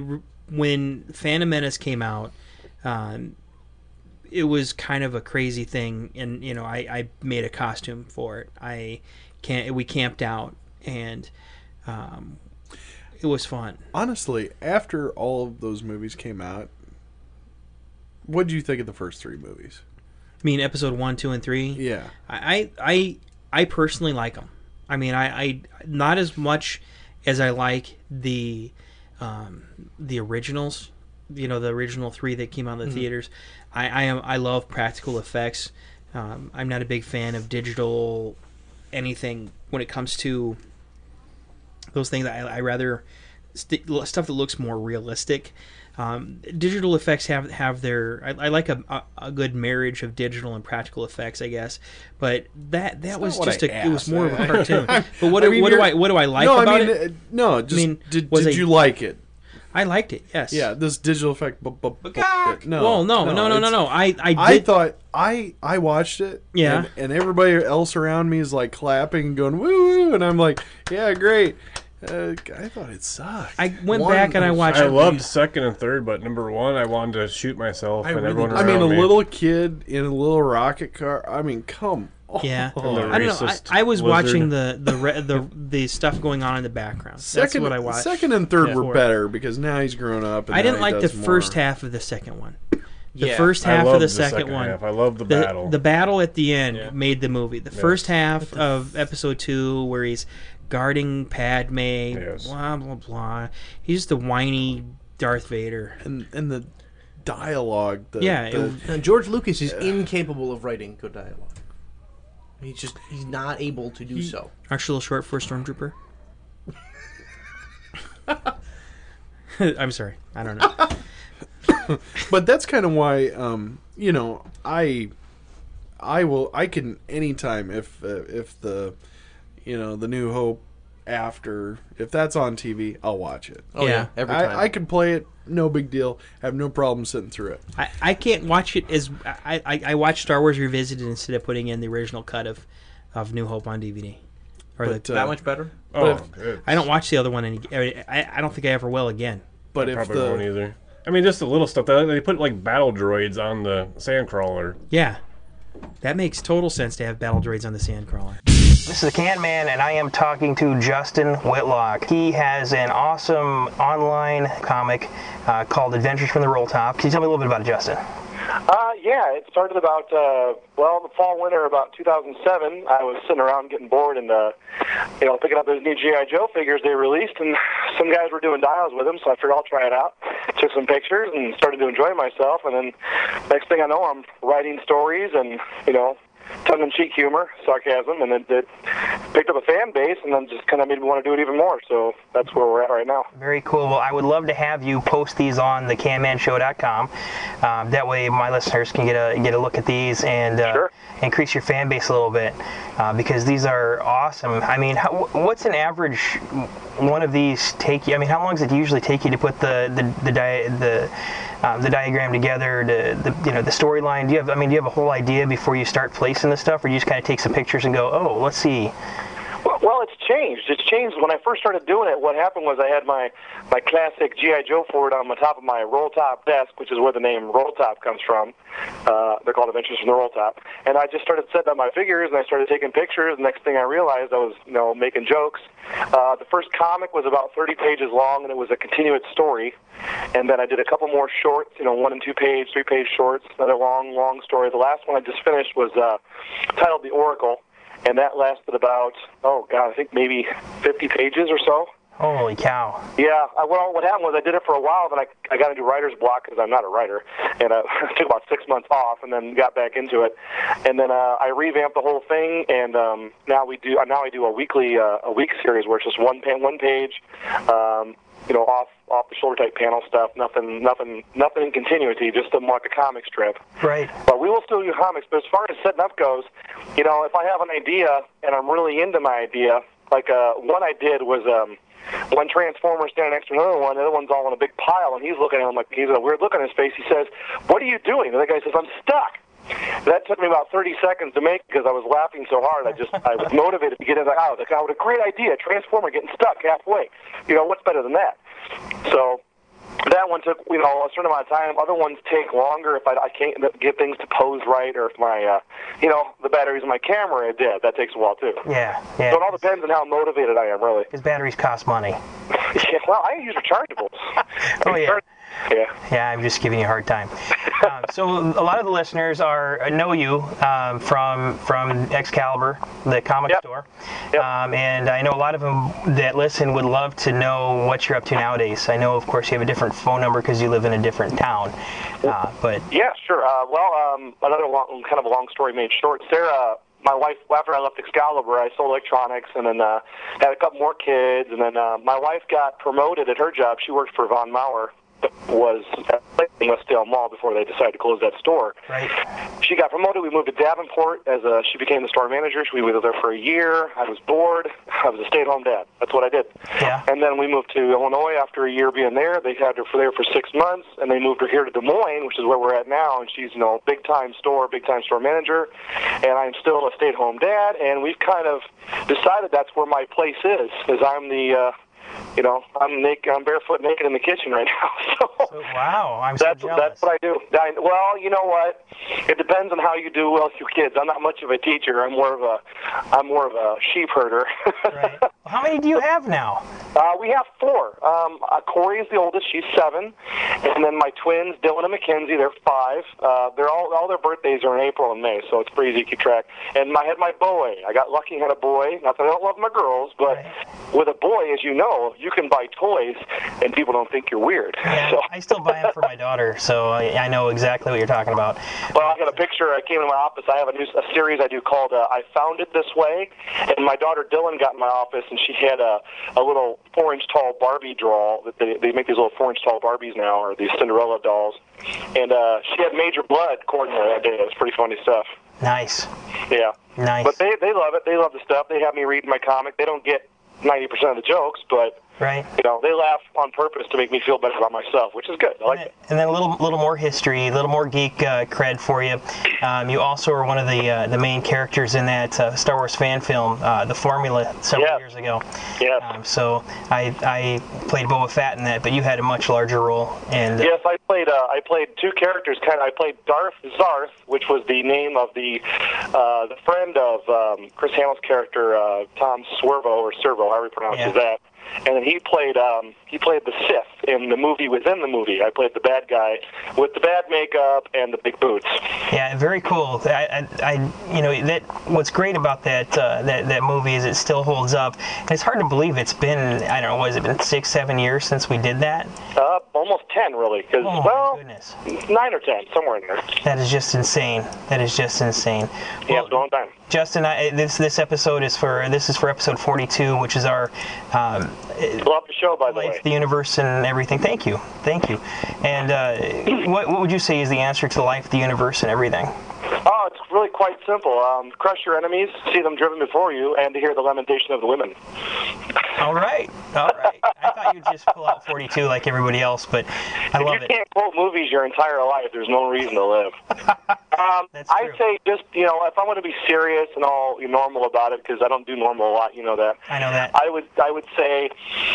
E: when Phantom Menace came out, um, it was kind of a crazy thing, and you know, I, I made a costume for it. I can't. We camped out, and um, it was fun.
F: Honestly, after all of those movies came out, what did you think of the first three movies?
E: I mean, episode one, two, and three.
F: Yeah,
E: I, I, I personally like them. I mean, I, I not as much as I like the, um, the originals. You know, the original three that came out in the mm-hmm. theaters. I, I am I love practical effects. Um, I'm not a big fan of digital anything when it comes to those things. I, I rather st- stuff that looks more realistic. Um, digital effects have have their. I, I like a, a a good marriage of digital and practical effects, I guess. But that that
F: That's
E: was
F: not
E: just
F: what
E: a.
F: I
E: It was
F: asked.
E: more of a cartoon. But what
F: I
E: do,
F: mean,
E: what do
F: you're-
E: I what do I like
F: no,
E: about
F: I mean,
E: it?
F: uh, No, just
E: I mean,
F: did,
E: was
F: did
E: I-
F: you like it?
E: I liked it. Yes.
F: Yeah, this digital effect. Bu- bu- bu- no,
E: Well, no, no, no, no,
F: it's-
E: no. I I did.
F: I thought I I watched it.
E: Yeah.
F: and, and everybody else around me is like clapping and going woo woo, and I'm like, yeah, great. Uh, I thought it sucked.
E: I went back and I watched.
G: I loved second and third, but number one, I wanted to shoot myself
F: I
G: and
F: really-
G: everyone
F: I
G: around
F: mean, a
G: me.
F: little kid in a little rocket car. I mean, come on.
E: Yeah,
G: And the
E: I don't know. I,
G: racist
E: I was
G: lizard.
E: watching the the re, the the stuff going on in the background.
F: Second,
E: That's what I watched.
F: second and third
E: Yeah.
F: were better because now he's grown up. And
E: I
F: now
E: didn't
F: he
E: like the
F: does more.
E: first half of the second one. The
C: Yeah.
E: first
G: I
E: half of
G: loved
E: the
G: the
E: second,
G: second
E: one.
G: half. I loved the battle.
E: The battle at the end
G: Yeah.
E: made the movie. The
G: Yes.
E: first half of episode two, where he's guarding Padme,
G: Yes.
E: blah blah blah. He's just a whiny Darth Vader.
F: and and the dialogue. The,
E: Yeah, it
F: the-
E: was-
C: Now, George Lucas is incapable of writing good dialogue. He's just he's not able to do so.
E: Aren't you a little short for a stormtrooper? I'm sorry. I don't know.
F: but that's kind of why, um, you know, I, I will, I can anytime if uh, if the, you know, the New Hope after if that's on T V, I'll watch it.
C: Oh yeah, every time.
F: I, I can play it, no big deal. Have no problem sitting through it.
E: I, I can't watch it as I, I, I watch Star Wars Revisited instead of putting in the original cut of, of New Hope on D V D. Or
F: But,
E: the,
F: uh,
C: that much better.
G: Oh,
F: But
G: good.
E: I don't watch the other one any. I, I don't think I ever will again.
F: But
G: I
F: if
G: probably won't
F: the
G: either. I mean, just the little stuff. They, they put like battle droids on the Sandcrawler.
E: Yeah, that makes total sense to have battle droids on the Sandcrawler.
N: This is the Can Man, and I am talking to Justin Whitlock. He has an awesome online comic uh, called Adventures from the Rolltop. Can you tell me a little bit about it, Justin?
O: Uh, yeah, it started about, uh, well, the fall, winter, about two thousand seven. I was sitting around getting bored and, uh, you know, picking up those new G I. Joe figures they released, and some guys were doing dials with them, so I figured I'll try it out. Took some pictures and started to enjoy myself, and then next thing I know, I'm writing stories and, you know, tongue-in-cheek humor, sarcasm, and it, it picked up a fan base, and then just kind of made me want to do it even more. So that's where we're at right now.
N: Very cool. Well, I would love to have you post these on the can man show dot com. Um, that way my listeners can get a get a look at these and uh,
O: Sure.
N: increase your fan base a little bit, uh, because these are awesome. I mean, how, what's an average one of these take you? I mean, how long does it usually take you to put the the the di- the, um, the diagram together, the, the you know the storyline? Do you have I mean, do you have a whole idea before you start placing the stuff, or you just kind of take some pictures and go, oh, let's see?
O: Well, well, it's changed. It's changed. When I first started doing it, what happened was I had my, my classic G I. Joe Ford on the top of my roll top desk, which is where the name Roll Top comes from. Uh, they're called Adventures from the Roll Top. And I just started setting up my figures, and I started taking pictures. The next thing I realized, I was, you know, making jokes. Uh, the first comic was about thirty pages long, and it was a continuous story. And then I did a couple more shorts, you know, one and two page, three page shorts, another long, long story. The last one I just finished was uh, titled The Oracle. And that lasted about, oh, God, I think maybe fifty pages or so.
N: Holy cow.
O: Yeah, I, well, what happened was I did it for a while, then I, I got into writer's block because I'm not a writer, and uh, I took about six months off and then got back into it. And then uh, I revamped the whole thing, and um, now we do. Uh, now I do a weekly, uh, a week series where it's just one, pa- one page, um, you know, off off the shoulder type panel stuff, nothing, nothing, nothing in continuity, just a, like a comic strip.
N: Right.
O: But we will still do comics. But as far as setting up goes, you know, if I have an idea and I'm really into my idea, like uh, one I did was um, one Transformer standing next to another one, the other one's all in a big pile, and he's looking at him like he's a weird look on his face. He says, "What are you doing?" And the guy says, "I'm stuck." That took me about thirty seconds to make because I was laughing so hard. I just I was motivated to get in. Like, oh, the guy with a great idea, Transformer getting stuck halfway. You know, what's better than that? So that one took, you know, a certain amount of time. Other ones take longer if I, I can't get things to pose right, or if my, uh, you know, the batteries in my camera are dead. That takes a while too.
N: Yeah, yeah.
O: So it all depends on how motivated I am, really.
N: Because batteries cost money.
O: Yeah, well, I use rechargeables.
N: Oh yeah.
O: Yeah.
N: Yeah, I'm just giving you a hard time. um, so a lot of the listeners are know you um, from from Excalibur, the comic
O: yep.
N: store,
O: yep.
N: Um, and I know a lot of them that listen would love to know what you're up to nowadays. I know, of course, you have a different phone number because you live in a different town, uh, but
O: yeah, sure. Uh, well, um, another long, kind of a long story made short. Sarah. My wife, after I left Excalibur, I sold electronics and then uh, had a couple more kids. And then uh, my wife got promoted at her job. She worked for Von Mauer, was at Westdale Mall before they decided to close that store.
N: Right.
O: She got promoted. We moved to Davenport as a, she became the store manager. We were there for a year. I was bored. I was a stay-at-home dad. That's what I did.
N: Yeah.
O: And then we moved to Illinois after a year being there. They had her for there for six months, and they moved her here to Des Moines, which is where we're at now. And she's, you know, big-time store, big-time store manager. And I'm still a stay-at-home dad. And we've kind of decided that's where my place is, is I'm the... Uh, You know, I'm naked, I'm barefoot naked in the kitchen right now. So,
N: so wow, I'm
O: that's,
N: so jealous.
O: That's what I do. I, well, you know what? It depends on how you do well with your kids. I'm not much of a teacher. I'm more of a, I'm more of a sheep herder.
N: Right. Well, how many do you have now?
O: Uh, we have four. Um, uh, Corey is the oldest. She's seven, and then my twins, Dylan and Mackenzie, they're five. Uh, they're all all their birthdays are in April and May, so it's pretty easy to keep track. And I had my boy. I got lucky and had a boy. Not that I don't love my girls, but
N: right.
O: with a boy, as you know, you can buy toys and people don't think you're weird.
N: Yeah,
O: so.
N: I still buy them for my daughter, so I, I know exactly what you're talking about.
O: Well, I got a picture. I came to my office. I have a new a series I do called uh, I Found It This Way, and my daughter Dylan got in my office, and she had a, a little four-inch tall Barbie doll. That they, they make these little four-inch tall Barbies now, or these Cinderella dolls, and uh, she had Major Blood according to her that day. It was pretty funny stuff.
N: Nice.
O: Yeah.
N: Nice.
O: But they they love it. They love the stuff. They have me read my comic. They don't get ninety percent of the jokes, but
N: right.
O: you know, they laugh on purpose to make me feel better about myself, which is good. I like
N: and
O: it.
N: And then a little little more history, a little more geek uh, cred for you. Um, you also are one of the uh, the main characters in that uh, Star Wars fan film, uh, The Formula, several
O: yes.
N: years ago.
O: Yes.
N: Um, so I I played Boba Fett in that, but you had a much larger role. And uh,
O: yes, I played uh, I played two characters. Kind of, I played Darth Zarth, which was the name of the uh, the friend of um, Chris Hamill's character, uh, Tom Swervo or Servo, however you pronounce
N: yeah.
O: that. And then he played um, he played the Sith in the movie within the movie. I played the bad guy with the bad makeup and the big boots.
N: Yeah, very cool. I, I, I you know, that what's great about that uh, that that movie is it still holds up. And it's hard to believe it's been I don't know, what has it been six, seven years since we did that?
O: Uh, almost ten, really. Cause,
N: oh
O: well,
N: my goodness.
O: Nine or ten, somewhere in there.
N: That is just insane. That is just insane.
O: Yeah,
N: well,
O: it's a long time.
N: Justin, I, this this episode is for this is for episode forty-two, which is our um,
O: love the show, by the
N: life,
O: way.
N: The universe, and everything. Thank you, thank you. And uh, what what would you say is the answer to life, the universe, and everything?
O: Oh, it's really quite simple. Um, crush your enemies, see them driven before you, and to hear the lamentation of the women.
N: All right, all right. I thought you'd just pull out forty-two like everybody else, but I
O: if
N: love
O: you
N: it.
O: can't quote movies your entire life, there's no reason to live. um,
N: That's
O: I'd
N: true.
O: say just, you know, if I want to be serious and all normal about it, because I don't do normal a lot, you know that.
N: I know that.
O: I would, I would say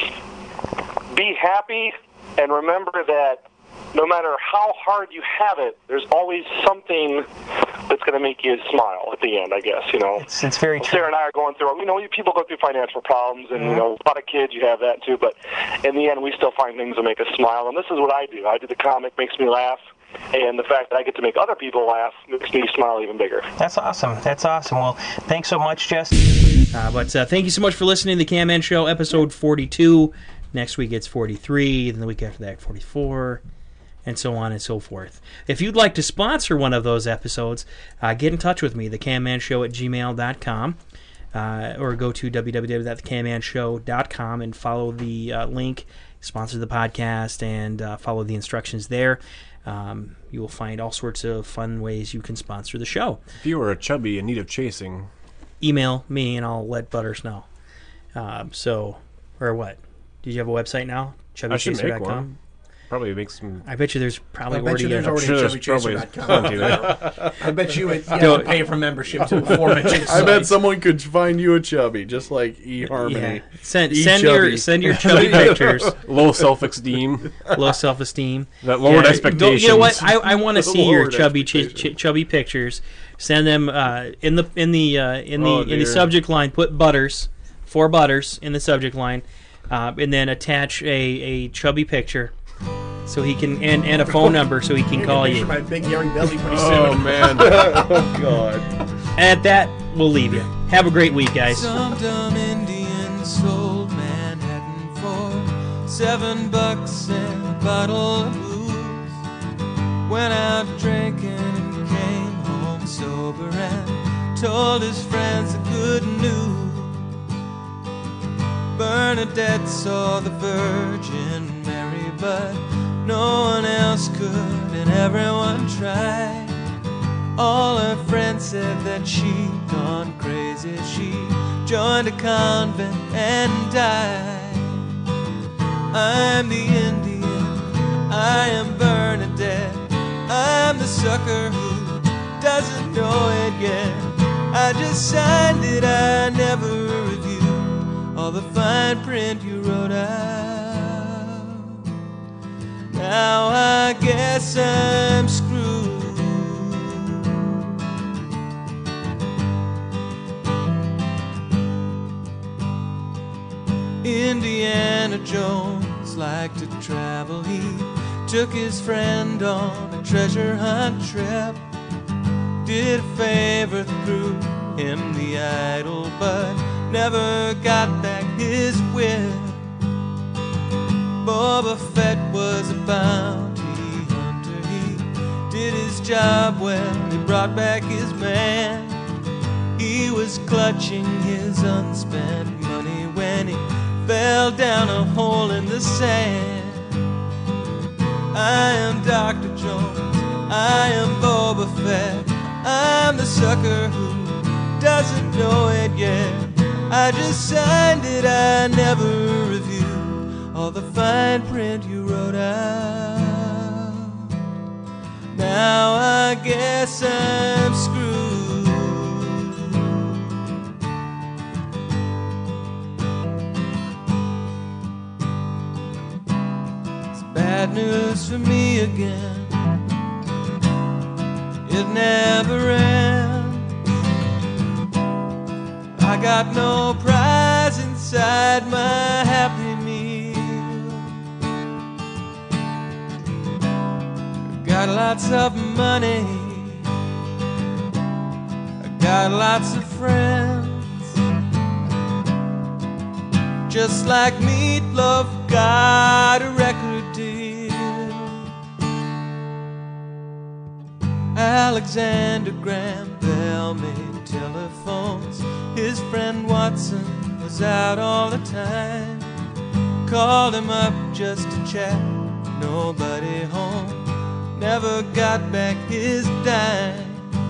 O: be happy and remember that no matter how hard you have it, there's always something that's going to make you smile at the end, I guess, you know.
N: It's, it's very true.
O: Sarah and I are going through, you know, people go through financial problems, and,
N: mm-hmm.
O: you know, a lot of kids, you have that too, but in the end, we still find things that make us smile, and this is what I do. I do the comic, makes me laugh, and the fact that I get to make other people laugh makes me smile even bigger.
N: That's awesome. That's awesome. Well, thanks so much, Jess.
E: Uh, but uh, thank you so much for listening to the Can Man Show, episode forty-two. Next week it's forty-three, then the week after that forty-four, and so on and so forth. If you'd like to sponsor one of those episodes, uh, get in touch with me, the can man show at gmail dot com, uh, or go to w w w dot the can man show dot com and follow the uh, link, sponsor the podcast, and uh, follow the instructions there. Um, you will find all sorts of fun ways you can sponsor the show.
G: If you are a chubby in need of chasing,
E: email me and I'll let Butters know. Um, so, or what? Did you have a website now? chubby
G: I should
E: chaser dot
G: make
E: com?
G: one. probably make some.
E: I bet you there's probably
C: I bet you
E: already,
C: there's
E: a,
C: already
G: sure
C: a
G: there's
C: Chubby Chaser
G: probably
C: dot com.
G: plenty there.
C: I bet you it, you have
E: Don't-
C: to pay for membership to the aforementioned
F: I
C: site.
F: bet someone could find you a chubby, just like eHarmony.
E: yeah. Send
F: E
E: send your
F: chubby.
E: send your chubby pictures.
G: Low self-esteem.
E: Low self-esteem.
G: That lowered
E: Yeah,
G: expectations.
E: You know what? I, I want to see your
F: Lowered
E: chubby ch- ch- chubby pictures. Send them uh, in the in the uh, in the
F: Oh,
E: in the
F: dear.
E: subject line. Put Butters, four Butters in the subject line, uh, and then attach a, a chubby picture, so he can and, and a phone number so he can call
C: Picture
E: you.
C: my big hairy belly pretty
F: Oh
C: soon.
F: man! Oh god!
E: And at that, we'll leave you. Have a great week, guys.
P: Some dumb Indian sold Manhattan for seven bucks and a bottle of booze. Went out drinking and came home sober and told his friends the good news. Bernadette saw the Virgin Mary, but no one else could, and everyone tried. All her friends said that she'd gone crazy. She joined a convent and died. I'm the Indian, I am Bernadette. I'm the sucker who doesn't know it yet. I just signed it, I never reviewed all the fine print you wrote out. Now I guess I'm screwed. Indiana Jones liked to travel. He took his friend on a treasure hunt trip. Did a favor through him the idol, but never got back his whip. Boba Fett was a bounty hunter. He did his job well. He brought back his man. He was clutching his unspent money when he fell down a hole in the sand. I am Doctor Jones, I am Boba Fett. I'm the sucker who doesn't know it yet. I just signed it, I never reviewed all the fine print you wrote out. Now I guess I'm screwed. Bad news for me again. It never ends. I got no prize inside my happy meal. Got lots of money. I got lots of friends. Just like Meatloaf got a record deal. Alexander Graham Bell made telephones. His friend Watson was out all the time. Called him up just to chat, nobody home. Never got back his dime.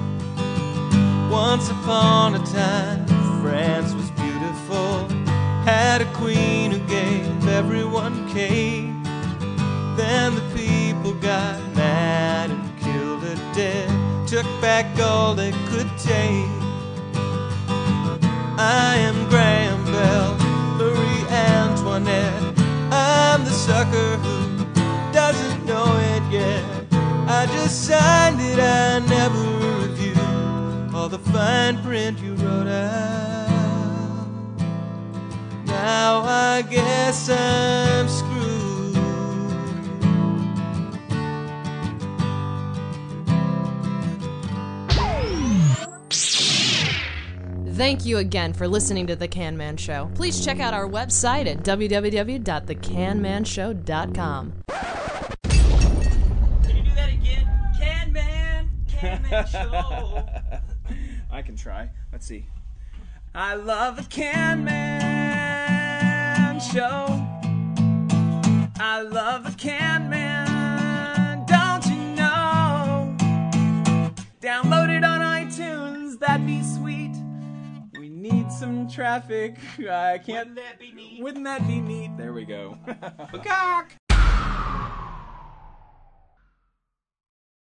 P: Once upon a time, France was beautiful. Had a queen who gave everyone cake. Then the people got mad and killed her dead. Took back all they could take. I am Graham Bell, Marie Antoinette. I'm the sucker who doesn't know it yet. I just signed it, I never reviewed all the fine print you wrote out. Now I guess I'm screwed.
Q: Thank you again for listening to The Can Man Show. Please check out our website at w w w dot the can man show dot com.
E: Can you do that again? Can Man, Can Man Show.
R: I can try. Let's see. I love the Can Man Show. I love the Can Man. Don't you know? Download it on iTunes. That'd be sweet. We need some traffic. I can't. Wouldn't that be neat? Wouldn't that be neat? There we go. Cock.